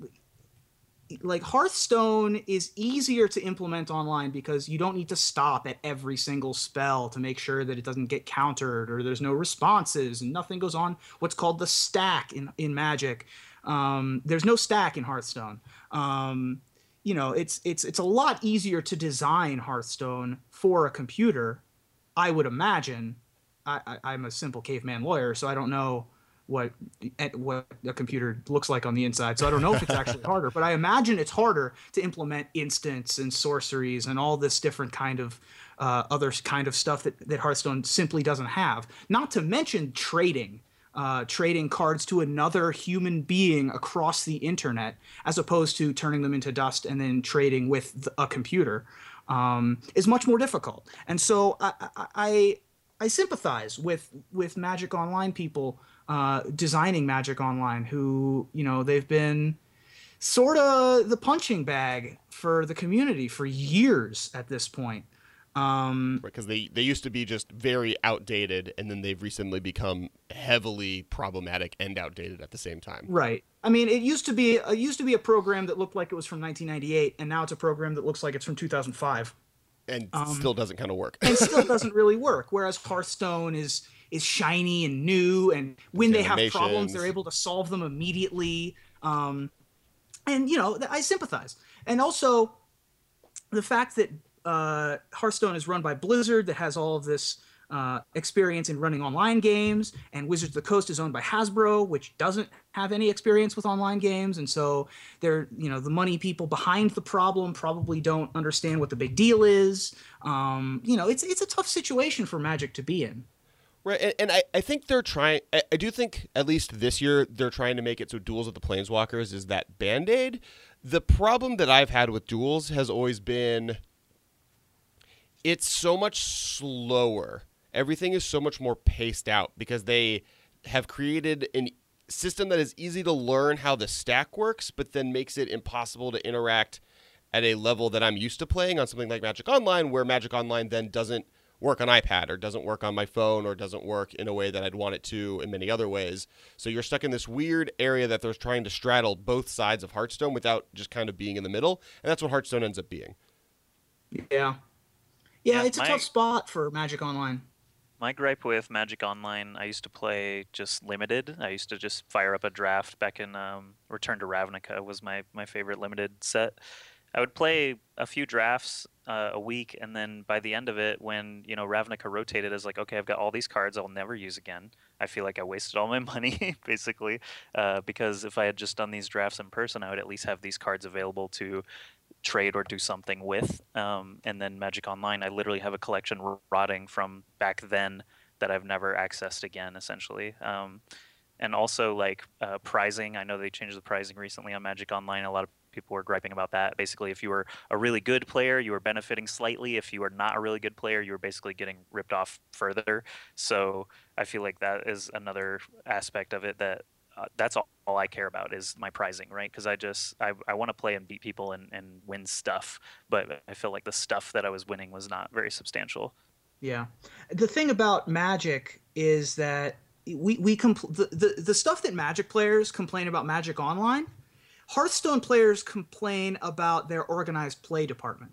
like Hearthstone is easier to implement online because you don't need to stop at every single spell to make sure that it doesn't get countered or there's no responses and nothing goes on what's called the stack in, in Magic. Um, there's no stack in Hearthstone. Um, you know, it's it's it's a lot easier to design Hearthstone for a computer, I would imagine. I, I, I'm a simple caveman lawyer, so I don't know what what a computer looks like on the inside. So I don't know if it's actually harder, but I imagine it's harder to implement instants and sorceries and all this different kind of uh, other kind of stuff that, that Hearthstone simply doesn't have. Not to mention trading. Uh, trading cards to another human being across the internet, as opposed to turning them into dust and then trading with a computer, um, is much more difficult. And so I, I, I sympathize with with Magic Online people uh, designing Magic Online, who, you know, they've been sort of the punching bag for the community for years at this point. Um, because they, they used to be just very outdated, and then they've recently become heavily problematic and outdated at the same time. Right. I mean, it used to be it used to be a program that looked like it was from nineteen ninety-eight, and now it's a program that looks like it's from two thousand five. And um, still doesn't kind of work. And still doesn't really work. Whereas Hearthstone is is shiny and new, and when they have problems, they're able to solve them immediately. Um, and you know, I sympathize. And also, the fact that uh, Hearthstone is run by Blizzard, that has all of this uh, experience in running online games, and Wizards of the Coast is owned by Hasbro, which doesn't have any experience with online games, and so they're, you know, the money people behind the problem probably don't understand what the big deal is. Um, you know, it's it's a tough situation for Magic to be in. Right, and, and I, I think they're trying, I, I do think, at least this year, they're trying to make it so Duels of the Planeswalkers is that Band-Aid. The problem that I've had with Duels has always been, it's so much slower. Everything is so much more paced out because they have created an system that is easy to learn how the stack works, but then makes it impossible to interact at a level that I'm used to playing on something like Magic Online, where Magic Online then doesn't work on iPad or doesn't work on my phone or doesn't work in a way that I'd want it to in many other ways. So you're stuck in this weird area that they're trying to straddle both sides of Hearthstone without just kind of being in the middle, and that's what Hearthstone ends up being. Yeah. Yeah, yeah it's a my, tough spot for Magic Online. My gripe with Magic Online, I used to play just limited. I used to just fire up a draft back in um, Return to Ravnica was my, my favorite limited set. I would play a few drafts uh, a week, and then by the end of it, when, you know, Ravnica rotated, as like, okay, I've got all these cards I'll never use again. I feel like I wasted all my money, basically, uh, because if I had just done these drafts in person, I would at least have these cards available to trade or do something with. Um, and then Magic Online, I literally have a collection rotting from back then that I've never accessed again, essentially. Um, and also, like, uh, prizing. I know they changed the pricing recently on Magic Online. A lot of people were griping about that. Basically, if you were a really good player, you were benefiting slightly. If you were not a really good player, you were basically getting ripped off further. So I feel like that is another aspect of it that uh, that's all, all I care about is my prizing, right? Because I just I, I want to play and beat people and, and win stuff, but I feel like the stuff that I was winning was not very substantial. Yeah, the thing about Magic is that we we compl- the, the the stuff that Magic players complain about Magic Online, Hearthstone players complain about their organized play department.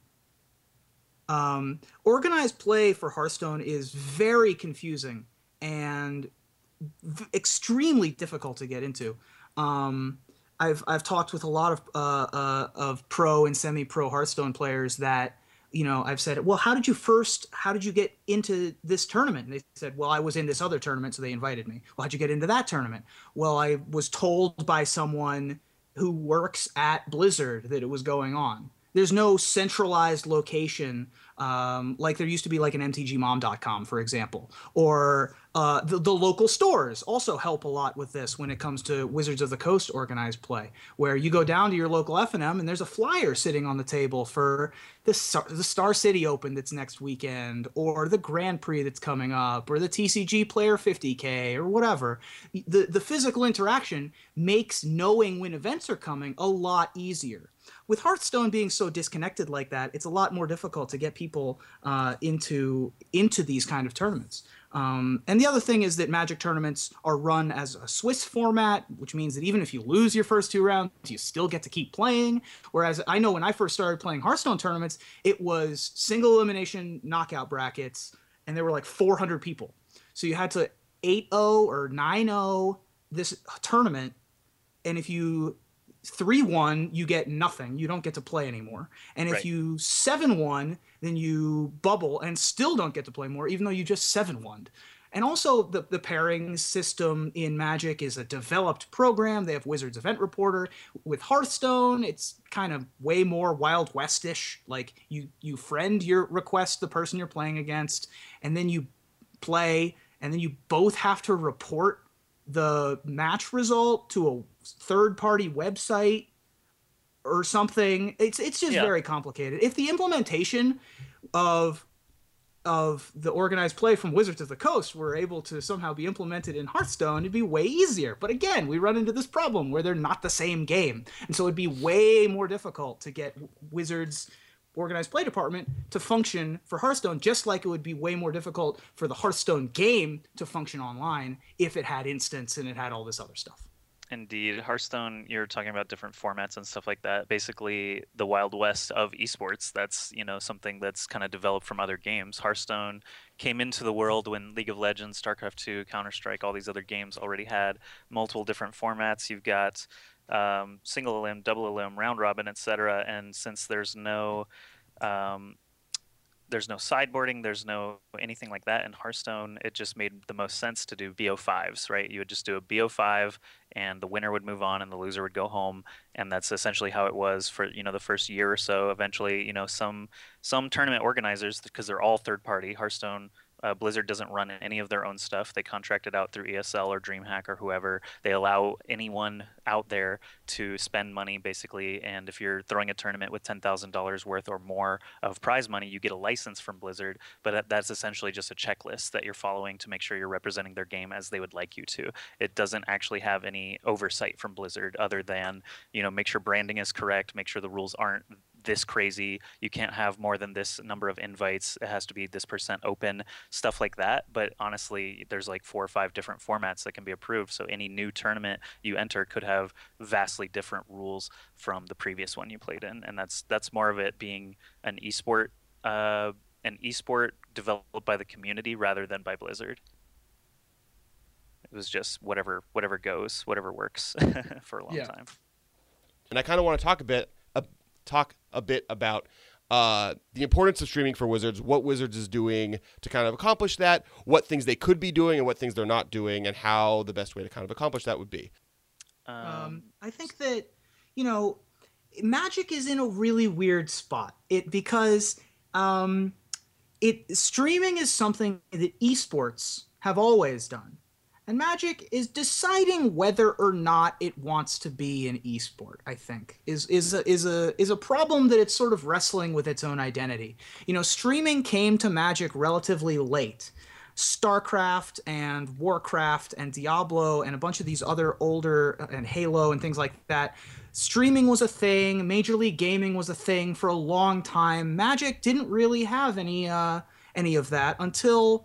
Um, organized play for Hearthstone is very confusing and v- extremely difficult to get into. Um, I've I've talked with a lot of uh, uh, of pro and semi-pro Hearthstone players that, you know, I've said, well, how did you first, how did you get into this tournament? And they said, well, I was in this other tournament, so they invited me. Well, how'd you get into that tournament? Well, I was told by someone who works at Blizzard that it was going on. There's no centralized location, um, like there used to be like an M T G mom dot com, for example. Or uh, the, the local stores also help a lot with this when it comes to Wizards of the Coast organized play, where you go down to your local F and M and there's a flyer sitting on the table for the, Star, the Star City Open that's next weekend, or the Grand Prix that's coming up, or the T C G Player fifty K, or whatever. The, the physical interaction makes knowing when events are coming a lot easier. With Hearthstone being so disconnected like that, it's a lot more difficult to get people uh, into into these kind of tournaments. Um, and the other thing is that Magic tournaments are run as a Swiss format, which means that even if you lose your first two rounds, you still get to keep playing. Whereas I know when I first started playing Hearthstone tournaments, it was single elimination knockout brackets, and there were like four hundred people. So you had to eight oh or nine oh this tournament, and if you three one, you get nothing. You don't get to play anymore. And if Right. you seven one, then you bubble and still don't get to play more, even though you just seven one. And also, the, the pairing system in Magic is a developed program. They have Wizards Event Reporter. With Hearthstone, it's kind of way more Wild West-ish. Like, you, you friend your request, the person you're playing against, and then you play, and then you both have to report the match result to a third-party website or something. It's it's just Yeah. very complicated. If the implementation of of the organized play from Wizards of the Coast were able to somehow be implemented in Hearthstone, it'd be way easier. But again, we run into this problem where they're not the same game. And so it'd be way more difficult to get Wizards' organized play department to function for Hearthstone, just like it would be way more difficult for the Hearthstone game to function online if it had instance and it had all this other stuff. Indeed. Hearthstone, you're talking about different formats and stuff like that. Basically, the Wild West of esports. That's, you know, something that's kind of developed from other games. Hearthstone came into the world when League of Legends, StarCraft two, Counter-Strike, all these other games already had multiple different formats. You've got um, single elim, double elim, round robin, et cetera. And since there's no um, there's no sideboarding, there's no anything like that in Hearthstone, it just made the most sense to do B O fives, right? You would just do a B O five and the winner would move on and the loser would go home, and that's essentially how it was for, you know, the first year or so. Eventually, you know, some some tournament organizers, because they're all third party, Hearthstone, uh, Blizzard doesn't run any of their own stuff. They contract it out through E S L or DreamHack or whoever. They allow anyone out there to spend money, basically, and if you're throwing a tournament with ten thousand dollars worth or more of prize money, you get a license from Blizzard, but that- that's essentially just a checklist that you're following to make sure you're representing their game as they would like you to. It doesn't actually have any oversight from Blizzard other than, you know, make sure branding is correct, make sure the rules aren't this crazy, you can't have more than this number of invites, it has to be this percent open, stuff like that. But honestly, there's like four or five different formats that can be approved, so any new tournament you enter could have vastly different rules from the previous one you played in, and that's that's more of it being an esport uh, an esport developed by the community rather than by Blizzard. It was just whatever whatever goes, whatever works for a long Yeah. time. And I kind of want to talk a bit, uh, talk a bit about uh, the importance of streaming for Wizards, what Wizards is doing to kind of accomplish that, what things they could be doing and what things they're not doing, and how the best way to kind of accomplish that would be. Um, Um, I think that, you know, Magic is in a really weird spot. It because um, it streaming is something that esports have always done, and Magic is deciding whether or not it wants to be an esport. I think is is a, is a is a problem that it's sort of wrestling with its own identity. You know, streaming came to Magic relatively late. StarCraft and Warcraft and Diablo and a bunch of these other older, and Halo and things like that, streaming was a thing. Major League Gaming was a thing for a long time. Magic didn't really have any uh, any of that until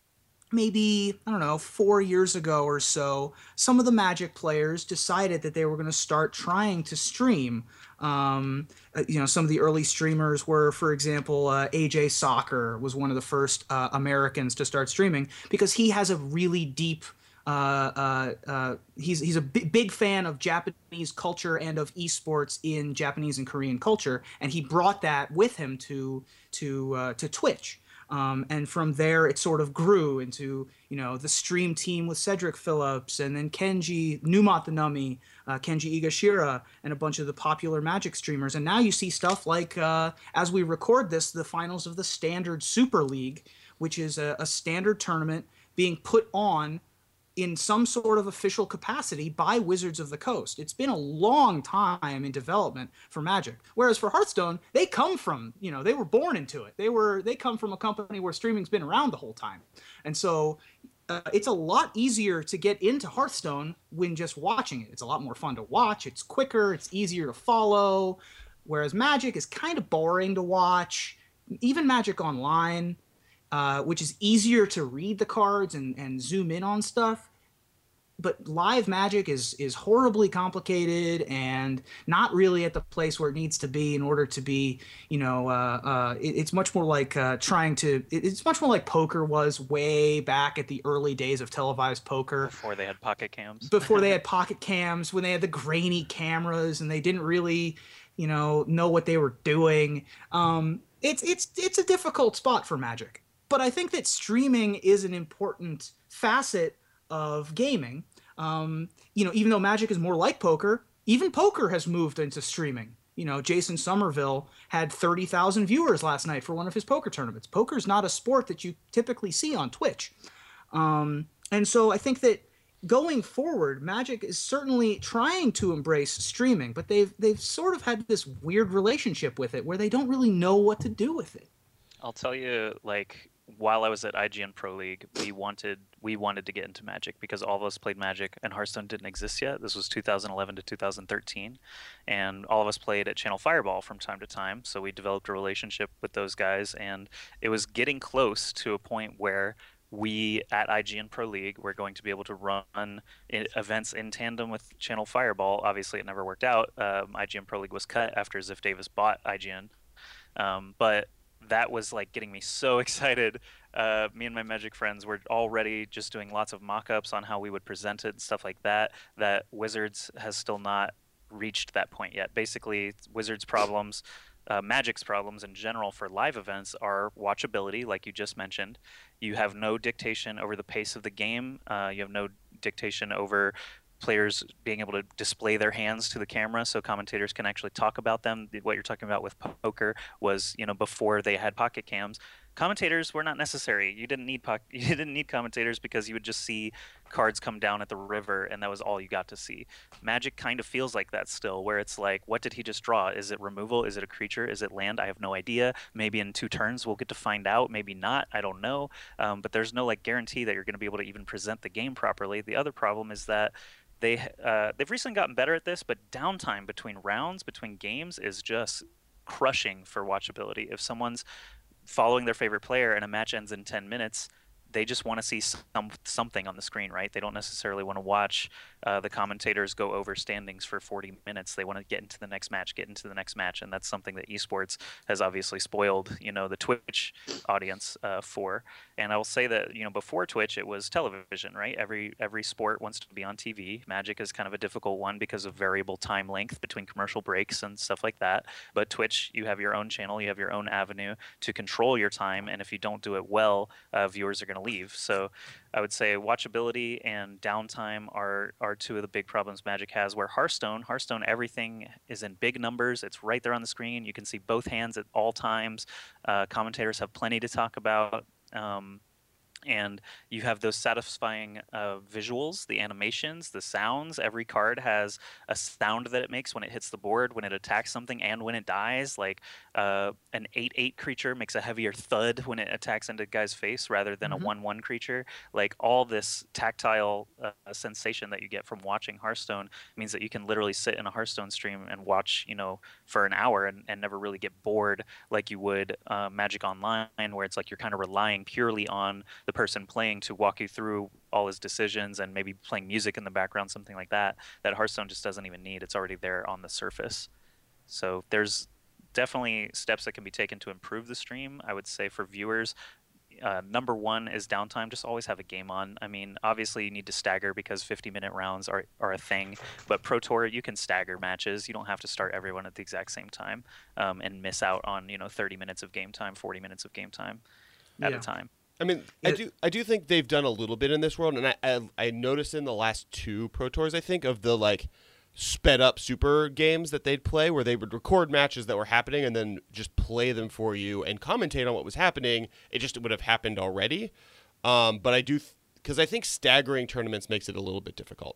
maybe, I don't know, four years ago or so. Some of the Magic players decided that they were going to start trying to stream. Um, uh, you know, some of the early streamers were, for example, uh, A J Soccer was one of the first uh, Americans to start streaming because he has a really deep. Uh, uh, uh, he's he's a b- big fan of Japanese culture and of esports in Japanese and Korean culture, and he brought that with him to to uh, to Twitch. Um, and from there, it sort of grew into, you know, the stream team with Cedric Phillips, and then Kenji Numatanami, uh, Kenji Igashira, and a bunch of the popular Magic streamers. And now you see stuff like, uh, as we record this, the finals of the Standard Super League, which is a, a standard tournament being put on in some sort of official capacity by Wizards of the Coast. It's been a long time in development for Magic. Whereas for Hearthstone, they come from, you know, they were born into it. They were they come from a company where streaming's been around the whole time. And so uh, it's a lot easier to get into Hearthstone when just watching it. It's a lot more fun to watch. It's quicker. It's easier to follow. Whereas Magic is kind of boring to watch. Even Magic Online, uh, which is easier to read the cards and, and zoom in on stuff, but live Magic is is horribly complicated and not really at the place where it needs to be in order to be, you know, uh, uh, it, it's much more like uh, trying to. It, it's much more like poker was way back at the early days of televised poker. Before they had pocket cams. Before they had pocket cams, when they had the grainy cameras and they didn't really, you know, know what they were doing. Um, it's it's it's a difficult spot for Magic. But I think that streaming is an important facet of gaming. Um, you know, even though Magic is more like poker, even poker has moved into streaming. You know, Jason Somerville had thirty thousand viewers last night for one of his poker tournaments. Poker is not a sport that you typically see on Twitch. Um, and so I think that going forward, Magic is certainly trying to embrace streaming, but they've they've sort of had this weird relationship with it where they don't really know what to do with it. I'll tell you, like, while I was at I G N Pro League, we wanted we wanted to get into Magic because all of us played Magic and Hearthstone didn't exist yet. This was two thousand eleven to two thousand thirteen, and all of us played at Channel Fireball from time to time. So we developed a relationship with those guys, and it was getting close to a point where we at I G N Pro League were going to be able to run I- events in tandem with Channel Fireball. Obviously, it never worked out. Um, I G N Pro League was cut after Ziff Davis bought I G N, um, but that was like getting me so excited. Uh, me and my Magic friends were already just doing lots of mock-ups on how we would present it and stuff like that, that Wizards has still not reached that point yet. Basically, Wizards' problems, uh, Magic's problems in general for live events are watchability, like you just mentioned. You have no dictation over the pace of the game. Uh, you have no dictation over players being able to display their hands to the camera so commentators can actually talk about them. What you're talking about with poker was, you know, before they had pocket cams, commentators were not necessary. You didn't need po- you didn't need commentators because you would just see cards come down at the river and that was all you got to see. Magic kind of feels like that still, where it's like, what did he just draw? Is it removal? Is it a creature? Is it land? I have no idea. Maybe in two turns we'll get to find out. Maybe not. I don't know. Um, but there's no like guarantee that you're going to be able to even present the game properly. The other problem is that They uh, they've recently gotten better at this, but downtime between rounds, between games, is just crushing for watchability. If someone's following their favorite player and a match ends in ten minutes, they just want to see some something on the screen, right? They don't necessarily want to watch uh, the commentators go over standings for forty minutes. They want to get into the next match, get into the next match, and that's something that esports has obviously spoiled, you know, the Twitch audience uh, for. And I will say that, you know, before Twitch, it was television, right? Every every sport wants to be on T V. Magic is kind of a difficult one because of variable time length between commercial breaks and stuff like that. But Twitch, you have your own channel, you have your own avenue to control your time, and if you don't do it well, uh, viewers are going to leave. So I would say watchability and downtime are are two of the big problems Magic has. Where Hearthstone, Hearthstone, everything is in big numbers. It's right there on the screen. You can see both hands at all times. Uh, commentators have plenty to talk about. Um, and you have those satisfying uh, visuals, the animations, the sounds. Every card has a sound that it makes when it hits the board, when it attacks something, and when it dies. Like uh, an eight eight creature makes a heavier thud when it attacks into a guy's face rather than mm-hmm. a one one creature. Like all this tactile uh, sensation that you get from watching Hearthstone means that you can literally sit in a Hearthstone stream and watch, you know, for an hour and, and never really get bored like you would uh, Magic Online, where it's like you're kind of relying purely on the person playing to walk you through all his decisions and maybe playing music in the background, something like that, that Hearthstone just doesn't even need. It's already there on the surface. So there's definitely steps that can be taken to improve the stream. I would say for viewers, uh, number one is downtime. Just always have a game on. I mean, obviously you need to stagger because fifty minute rounds are, are a thing, but Pro Tour, you can stagger matches. You don't have to start everyone at the exact same time um, and miss out on, you know, thirty minutes of game time, forty minutes of game time at yeah. a time. I mean, it, I do I do think they've done a little bit in this world, and I, I I noticed in the last two Pro Tours, I think, of the like sped up super games that they'd play, where they would record matches that were happening and then just play them for you and commentate on what was happening. It just would have happened already. Um, but I do because th- I think staggering tournaments makes it a little bit difficult.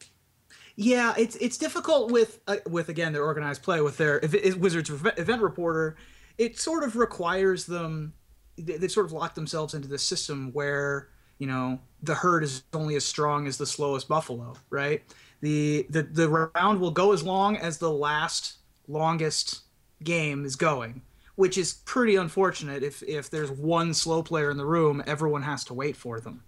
Yeah, it's it's difficult with uh, with again their organized play with their if it, Wizards event reporter. It sort of requires them. They, they sort of lock themselves into this system where, you know, the herd is only as strong as the slowest buffalo, right? The, the the round will go as long as the last longest game is going, which is pretty unfortunate. If if there's one slow player in the room, everyone has to wait for them.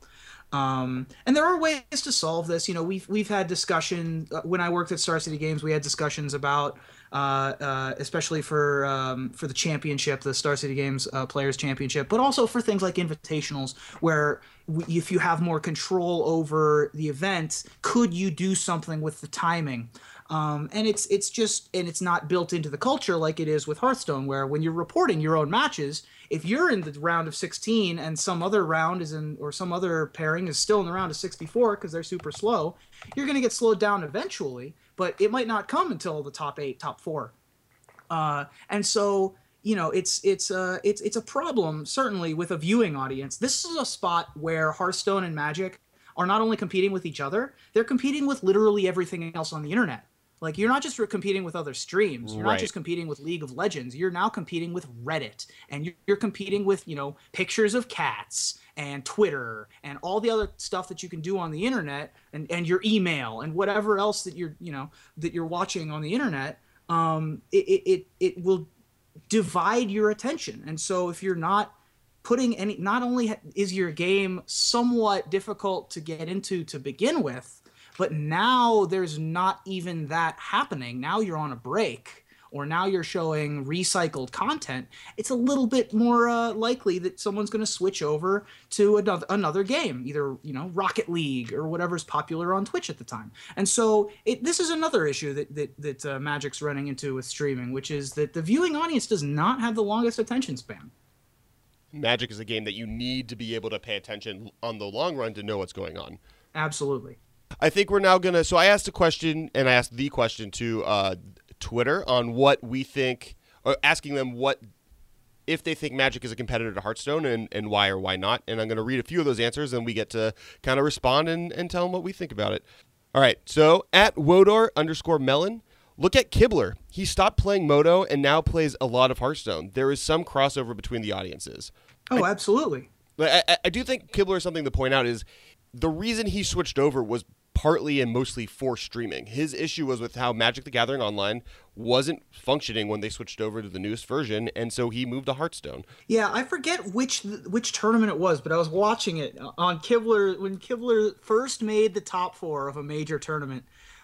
Um, and there are ways to solve this. You know, we've we've had discussion uh, when I worked at Star City Games. We had discussions about, uh, uh, especially for um, for the championship, the Star City Games uh, Players Championship, but also for things like invitationals, where w- if you have more control over the event, could you do something with the timing? Um, and it's it's just and it's not built into the culture like it is with Hearthstone, where when you're reporting your own matches, if you're in the round of sixteen and some other round is in or some other pairing is still in the round of sixty-four because they're super slow, you're going to get slowed down eventually, but it might not come until the top eight, top four. Uh, and so you know it's it's uh it's it's a problem certainly with a viewing audience. This is a spot where Hearthstone and Magic are not only competing with each other, they're competing with literally everything else on the internet. Like, you're not just competing with other streams. You're Right. not just competing with League of Legends. You're now competing with Reddit. And you're, you're competing with, you know, pictures of cats and Twitter and all the other stuff that you can do on the internet and, and your email and whatever else that you're, you know, that you're watching on the internet. Um, it, it, it, it will divide your attention. And so if you're not putting any, not only is your game somewhat difficult to get into to begin with, but now there's not even that happening. Now you're on a break, or now you're showing recycled content. It's a little bit more uh, likely that someone's going to switch over to another another game, either you know Rocket League or whatever's popular on Twitch at the time. And so it, this is another issue that that, that uh, Magic's running into with streaming, which is that the viewing audience does not have the longest attention span. Magic is a game that you need to be able to pay attention on the long run to know what's going on. Absolutely. I think we're now going to – so I asked a question, and I asked the question to uh, Twitter on what we think – or asking them what – if they think Magic is a competitor to Hearthstone and, and why or why not. And I'm going to read a few of those answers, and we get to kind of respond and, and tell them what we think about it. All right, so at Wodor underscore Melon, look at Kibler. He stopped playing Moto and now plays a lot of Hearthstone. There is some crossover between the audiences. Oh, I, absolutely. I, I, I do think Kibler is something to point out is the reason he switched over was partly and mostly for streaming. His issue was with how Magic the Gathering Online wasn't functioning when they switched over to the newest version, and so he moved to Hearthstone. Yeah, I forget which which tournament it was, but I was watching it on Kibler when Kibler first made the top four of a major tournament.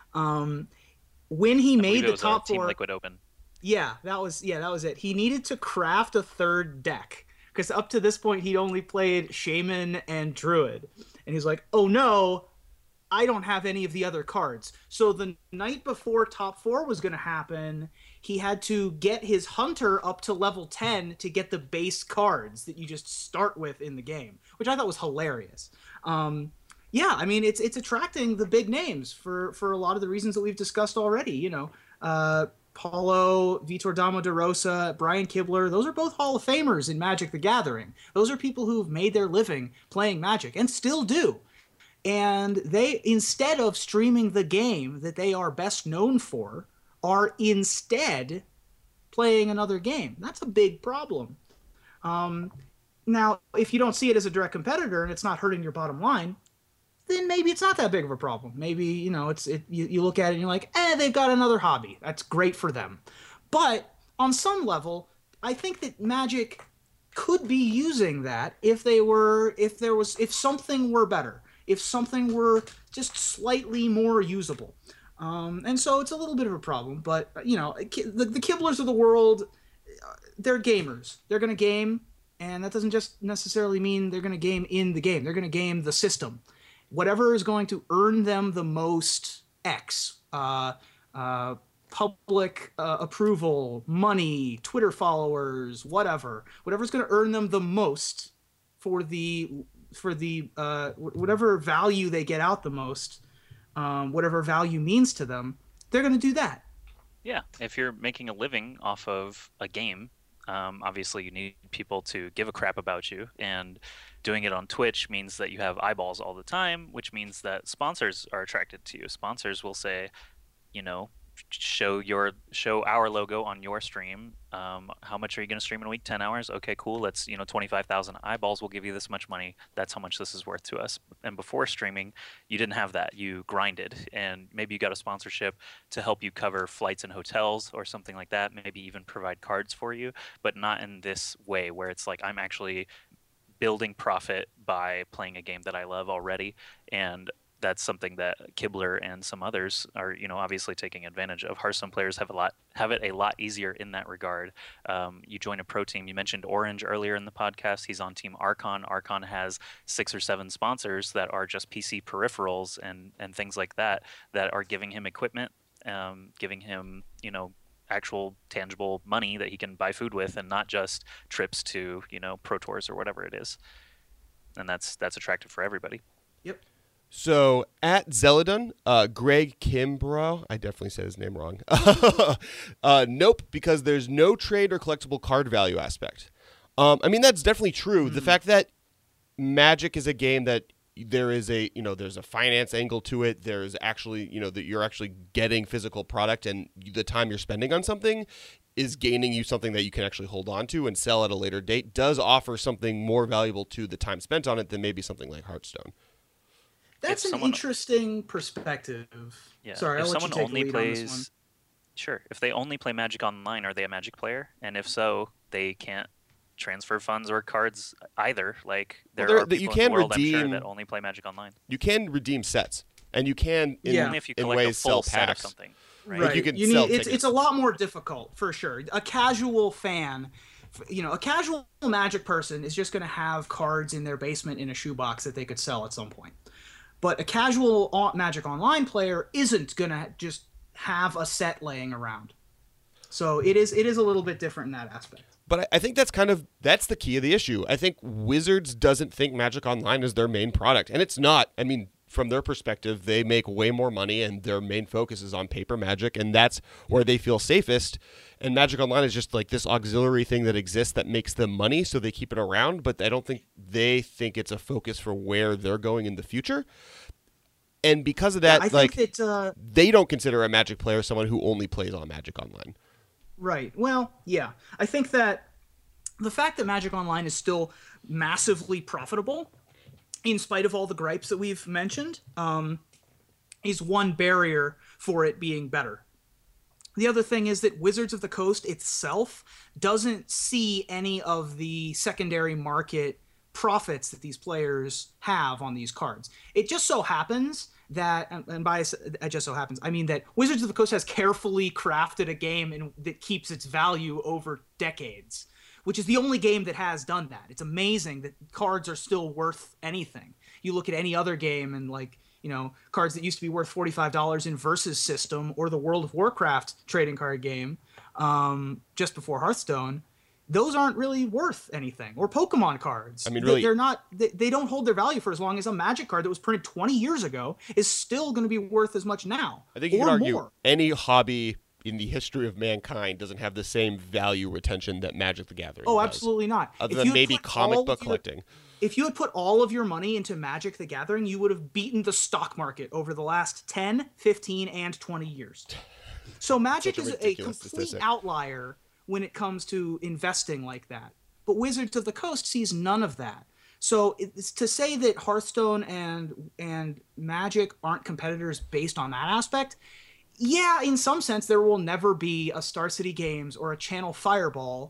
Um, when he I made believe it the was, top uh, Team four, Liquid Open. yeah, that was yeah, that was it. He needed to craft a third deck because up to this point he'd only played Shaman and Druid, and he's like, "Oh no, I don't have any of the other cards." So the night before top four was going to happen, he had to get his Hunter up to level ten to get the base cards that you just start with in the game, which I thought was hilarious. Um, yeah, I mean, it's it's attracting the big names for, for a lot of the reasons that we've discussed already. You know, uh, Paulo, Vitor Damo de Rosa, Brian Kibler, those are both Hall of Famers in Magic the Gathering. Those are people who've made their living playing Magic and still do. And they, instead of streaming the game that they are best known for, are instead playing another game. That's a big problem. Um, now, if you don't see it as a direct competitor and it's not hurting your bottom line, then maybe it's not that big of a problem. Maybe, you know, it's it. You, you look at it and you're like, eh, they've got another hobby. That's great for them. But on some level, I think that Magic could be using that if they were, if there was, if something were better. If something were just slightly more usable. Um, and so it's a little bit of a problem, but, you know, the, the Kiblers of the world, they're gamers. They're going to game, and that doesn't just necessarily mean they're going to game in the game. They're going to game the system. Whatever is going to earn them the most X, uh, uh, public uh, approval, money, Twitter followers, whatever. Whatever's going to earn them the most for the... for the uh, whatever value they get out the most, um, whatever value means to them, they're going to do that. Yeah, if you're making a living off of a game, um, obviously you need people to give a crap about you, and doing it on Twitch means that you have eyeballs all the time, which means that sponsors are attracted to you. Sponsors will say, you know, show your show our logo on your stream. Um, how much are you going to stream in a week? ten hours? Okay, cool. Let's, you know, twenty-five thousand eyeballs will give you this much money. That's how much this is worth to us. And before streaming, you didn't have that. You grinded, and maybe you got a sponsorship to help you cover flights and hotels or something like that. Maybe even provide cards for you, but not in this way where it's like I'm actually building profit by playing a game that I love already, and that's something that Kibler and some others are, you know, obviously taking advantage of. Hearthstone players have a lot have it a lot easier in that regard. Um, you join a pro team. You mentioned Orange earlier in the podcast. He's on Team Archon. Archon has six or seven sponsors that are just P C peripherals and and things like that that are giving him equipment, um, giving him, you know, actual tangible money that he can buy food with, and not just trips to, you know, Pro Tours or whatever it is. And that's that's attractive for everybody. Yep. So at Zeladon, uh, Greg Kimbrough, I definitely said his name wrong. uh, nope, because there's no trade or collectible card value aspect. Um, I mean, that's definitely true. Mm-hmm. The fact that Magic is a game that there is a, you know, there's a finance angle to it. There's actually, you know, that you're actually getting physical product, and the time you're spending on something is gaining you something that you can actually hold on to and sell at a later date, does offer something more valuable to the time spent on it than maybe something like Hearthstone. That's if an someone, interesting perspective. Yeah. Sorry, if I'll let someone you take only the lead plays, on this one. Sure. If they only play Magic Online, are they a Magic player? And if so, they can't transfer funds or cards either. Like there well, are people you in can the world, redeem, I'm sure, that only play Magic Online. You can redeem sets, and you can in, Yeah. Only if you in collect ways a full sell set of packs. something. Right. Right. Like you can you sell need, it's tickets. it's a lot more difficult for sure. A casual fan, you know, a casual Magic person is just going to have cards in their basement in a shoebox that they could sell at some point. But a casual Magic Online player isn't going to just have a set laying around. So it is it is a little bit different in that aspect. But I- I think that's kind of that's the key of the issue. I think Wizards doesn't think Magic Online is their main product, and it's not. I mean, from their perspective, they make way more money, and their main focus is on paper Magic, and that's where they feel safest. And Magic Online is just like this auxiliary thing that exists that makes them money, so they keep it around. But I don't think they think it's a focus for where they're going in the future. And because of that, I like think that uh, they don't consider a Magic player someone who only plays on Magic Online. right. Well, yeah. I think that the fact that Magic Online is still massively profitable, in spite of all the gripes that we've mentioned, um, is one barrier for it being better. The other thing is that Wizards of the Coast itself doesn't see any of the secondary market profits that these players have on these cards. It just so happens that, and by it just so happens, I mean that Wizards of the Coast has carefully crafted a game in, that keeps its value over decades, which is the only game that has done that. It's amazing that cards are still worth anything. You look at any other game and, like, you know, cards that used to be worth forty-five dollars in Versus System or the World of Warcraft trading card game um, just before Hearthstone, those aren't really worth anything. Or Pokemon cards. I mean, really, they're not. They, they don't hold their value for as long as a Magic card that was printed twenty years ago is still going to be worth as much now. I think you or can argue more. any hobby in the history of mankind doesn't have the same value retention that Magic the Gathering Oh, does. absolutely not. Other If than you had maybe put comic all book of your- collecting. If you had put all of your money into Magic the Gathering, you would have beaten the stock market over the last ten, fifteen, and twenty years. So Magic Such a is a ridiculous complete statistic. outlier when it comes to investing like that. But Wizards of the Coast sees none of that. So it's to say that Hearthstone and and Magic aren't competitors based on that aspect, yeah, in some sense there will never be a Star City Games or a Channel Fireball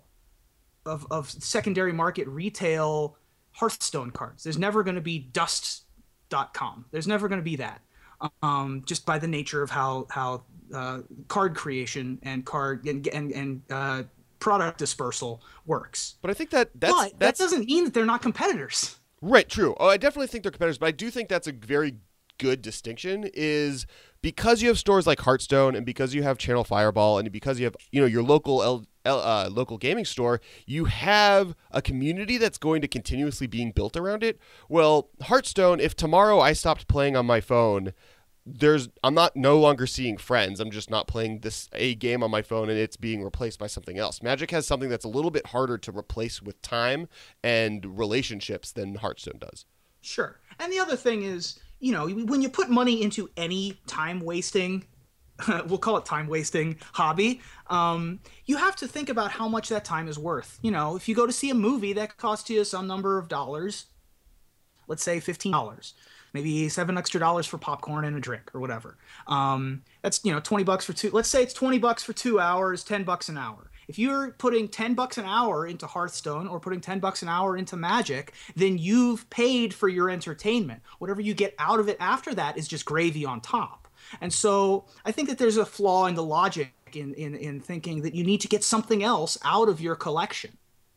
of, of secondary market retail Hearthstone cards. There's never going to be dust dot com. There's never going to be that. Um, just by the nature of how how uh, card creation and card and and, and uh, product dispersal works. But I think that that's but that's that doesn't mean that they're not competitors. right. True. Oh, I definitely think they're competitors, but I do think that's a very good distinction. Is because you have stores like Hearthstone, and because you have Channel Fireball, and because you have, you know, your local L, L, uh, local gaming store, you have a community that's going to continuously being built around it. Well, Hearthstone, if tomorrow I stopped playing on my phone, there's I'm not no longer seeing friends. I'm just not playing this a game on my phone, and it's being replaced by something else. Magic has something that's a little bit harder to replace with time and relationships than Hearthstone does. Sure. And the other thing is, you know, when you put money into any time wasting, we'll call it time wasting hobby, um, you have to think about how much that time is worth. You know, if you go to see a movie that costs you some number of dollars, let's say fifteen dollars, maybe seven extra dollars for popcorn and a drink or whatever. Um, that's, you know, twenty bucks for two. Let's say it's twenty bucks for two hours, ten bucks an hour. If you're putting ten bucks an hour into Hearthstone or putting ten bucks an hour into Magic, then you've paid for your entertainment. Whatever you get out of it after that is just gravy on top. And so I think that there's a flaw in the logic in, in, in thinking that you need to get something else out of your collection.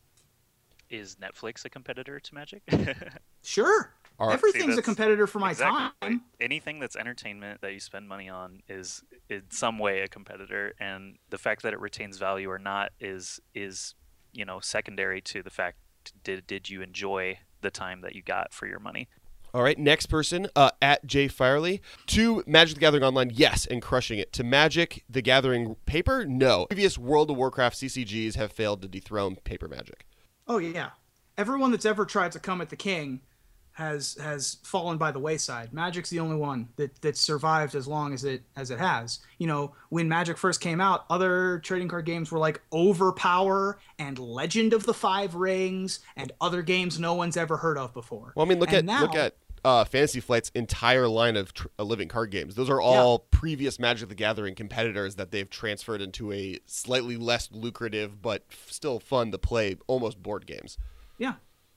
Is Netflix a competitor to Magic? Sure. Are, Everything's see, a competitor for my exactly. time. Anything that's entertainment that you spend money on is in some way a competitor, and the fact that it retains value or not is is you know secondary to the fact did did you enjoy the time that you got for your money. All right, next person, uh, at Jay Firely. To Magic the Gathering Online, yes, and crushing it. To Magic the Gathering paper, no. Previous World of Warcraft C C Gs have failed to dethrone paper Magic. Oh yeah, everyone that's ever tried to come at the king has has fallen by the wayside. Magic's the only one that that survived as long as it as it has. You know, when Magic first came out, other trading card games were like Overpower and Legend of the Five Rings and other games no one's ever heard of before. Well, I mean, look and at now, look at uh, Fantasy Flight's entire line of tr- uh, living card games. Those are all yeah. previous Magic the Gathering competitors that they've transferred into a slightly less lucrative but f- still fun to play, almost board games. Yeah.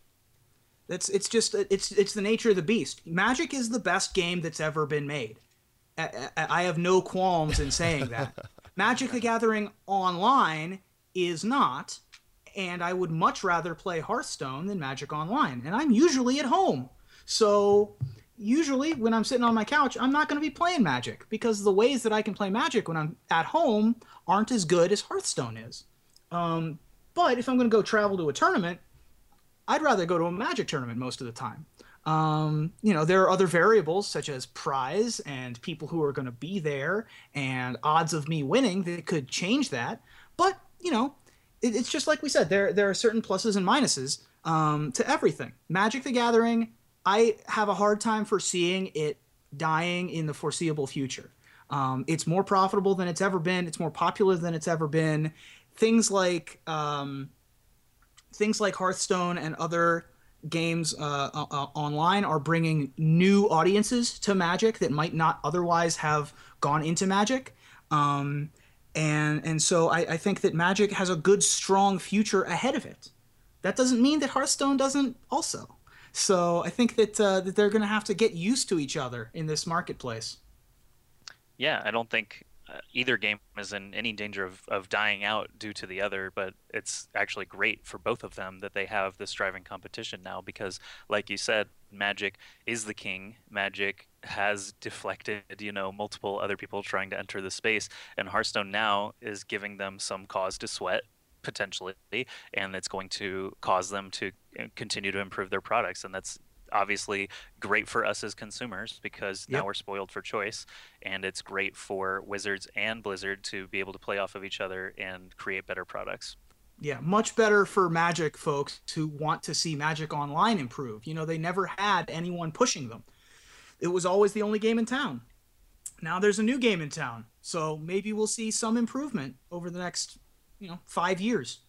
It's it's just it's it's the nature of the beast. Magic is the best game that's ever been made. I, I have no qualms in saying that. Magic the Gathering Online is not, and I would much rather play Hearthstone than Magic Online. And I'm usually at home, so usually when I'm sitting on my couch, I'm not going to be playing Magic because the ways that I can play Magic when I'm at home aren't as good as Hearthstone is. Um, but if I'm going to go travel to a tournament, I'd rather go to a Magic tournament most of the time. Um, you know, there are other variables such as prize and people who are going to be there and odds of me winning that could change that. But, you know, it, it's just like we said, there there are certain pluses and minuses um, to everything. Magic the Gathering, I have a hard time foreseeing it dying in the foreseeable future. Um, it's more profitable than it's ever been. It's more popular than it's ever been. Things like... Um, Things like Hearthstone and other games uh, uh, online are bringing new audiences to Magic that might not otherwise have gone into Magic. Um, and and so I, I think that Magic has a good, strong future ahead of it. That doesn't mean that Hearthstone doesn't also. So I think that, uh, that they're going to have to get used to each other in this marketplace. Yeah, I don't think... Uh, either game is in any danger of, of dying out due to the other, but it's actually great for both of them that they have this driving competition now because, like you said, Magic is the king. Magic has deflected, you know, multiple other people trying to enter the space, and Hearthstone now is giving them some cause to sweat, potentially, and it's going to cause them to continue to improve their products, and that's obviously great for us as consumers because now yep. we're spoiled for choice, and it's great for Wizards and Blizzard to be able to play off of each other and create better products. Yeah, much better for Magic folks who want to see Magic Online improve. You know, they never had anyone pushing them. It was always the only game in town. Now there's a new game in town, so maybe we'll see some improvement over the next, you know, five years.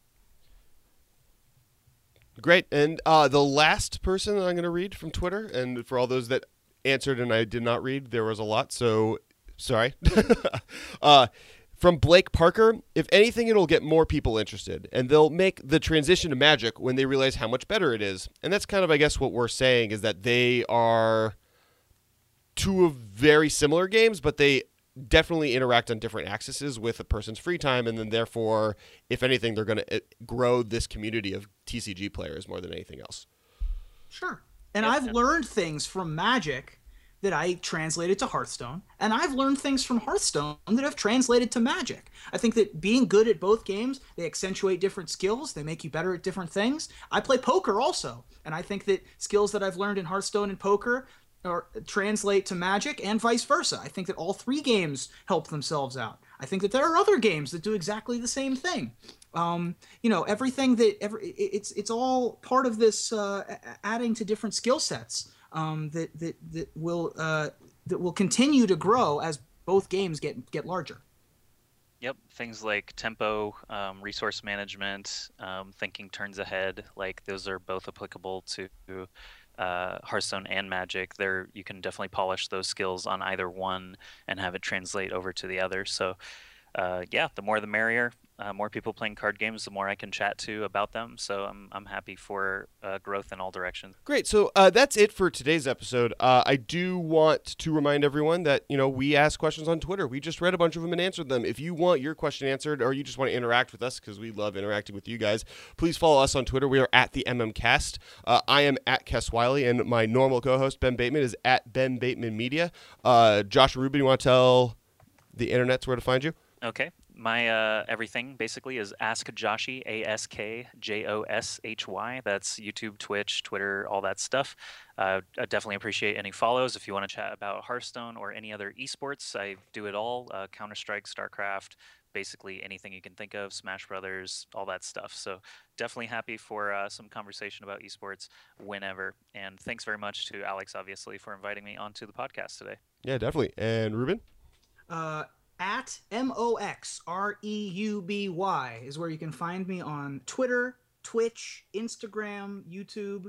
Great. And uh, the last person that I'm going to read from Twitter, and for all those that answered and I did not read, there was a lot, so sorry. uh, from Blake Parker, if anything, it'll get more people interested, and they'll make the transition to Magic when they realize how much better it is. And that's kind of, I guess, what we're saying is that they are two of very similar games, but they definitely interact on different axes with a person's free time, and then therefore, if anything, they're going to grow this community of T C G players more than anything else. Sure. And Yeah. I've learned things from Magic that I translated to Hearthstone, and I've learned things from Hearthstone that I've translated to Magic. I think that being good at both games, they accentuate different skills, they make you better at different things. I play poker also, and I think that skills that I've learned in Hearthstone and poker or translate to Magic and vice versa. I think that all three games help themselves out. I think that there are other games that do exactly the same thing. Um, you know, everything that every it's it's all part of this uh, adding to different skill sets um, that that that will uh, that will continue to grow as both games get get larger. Yep, things like tempo, um, resource management, um, thinking turns ahead, like those are both applicable to uh, Hearthstone and Magic. There, you can definitely polish those skills on either one and have it translate over to the other. So, uh, yeah, the more the merrier. Uh, more people playing card games, the more I can chat to about them. So I'm I'm happy for uh, growth in all directions. Great. So uh, that's it for today's episode. Uh, I do want to remind everyone that, you know, we ask questions on Twitter. We just read a bunch of them and answered them. If you want your question answered or you just want to interact with us, because we love interacting with you guys, please follow us on Twitter. We are at the MMCast. Uh, I am at Kes Wiley, and my normal co-host, Ben Bateman, is at Ben Bateman Media. Uh, Josh and Ruben, you want to tell the internets where to find you? Okay. My uh, everything basically is Ask Joshy, A S K J O S H Y. That's YouTube, Twitch, Twitter, all that stuff. Uh, I definitely appreciate any follows. If you want to chat about Hearthstone or any other esports, I do it all. Uh, Counter-Strike, StarCraft, basically anything you can think of, Smash Brothers, all that stuff. So definitely happy for uh, some conversation about esports whenever. And thanks very much to Alex, obviously, for inviting me onto the podcast today. Yeah, definitely. And Ruben? Uh, at M O X R E U B Y is where you can find me on Twitter, Twitch, Instagram, YouTube,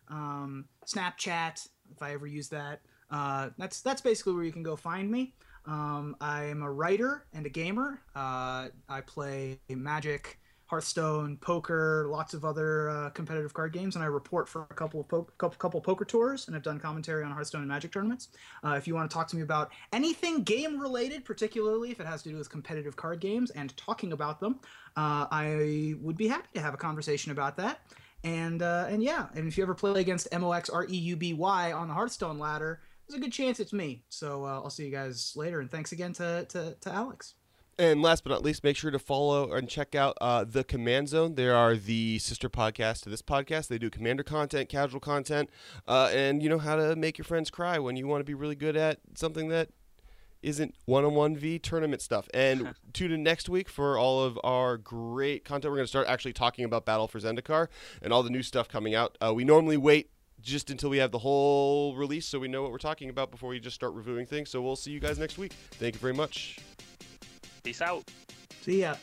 um, Snapchat, if I ever use that. Uh, that's that's basically where you can go find me. Um, I am a writer and a gamer. Uh, I play Magic, Hearthstone, poker, lots of other uh, competitive card games, and I report for a couple of po- couple, couple poker tours, and I've done commentary on Hearthstone and Magic tournaments. Uh, if you want to talk to me about anything game related, particularly if it has to do with competitive card games and talking about them, uh, I would be happy to have a conversation about that. And uh, and yeah, and if you ever play against M O X R E U B Y on the Hearthstone ladder, there's a good chance it's me. So uh, I'll see you guys later, and thanks again to to, to Alex. And last but not least, make sure to follow and check out uh, The Command Zone. They are the sister podcast to this podcast. They do Commander content, casual content, uh, and you know how to make your friends cry when you want to be really good at something that isn't one-on-one V tournament stuff. And tune in next week for all of our great content. We're going to start actually talking about Battle for Zendikar and all the new stuff coming out. Uh, we normally wait just until we have the whole release so we know what we're talking about before we just start reviewing things. So we'll see you guys next week. Thank you very much. Peace out. See ya.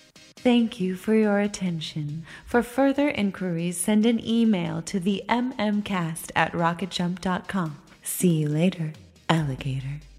Thank you for your attention. For further inquiries, send an email to the mmcast at rocketjump dot com. See you later, alligator.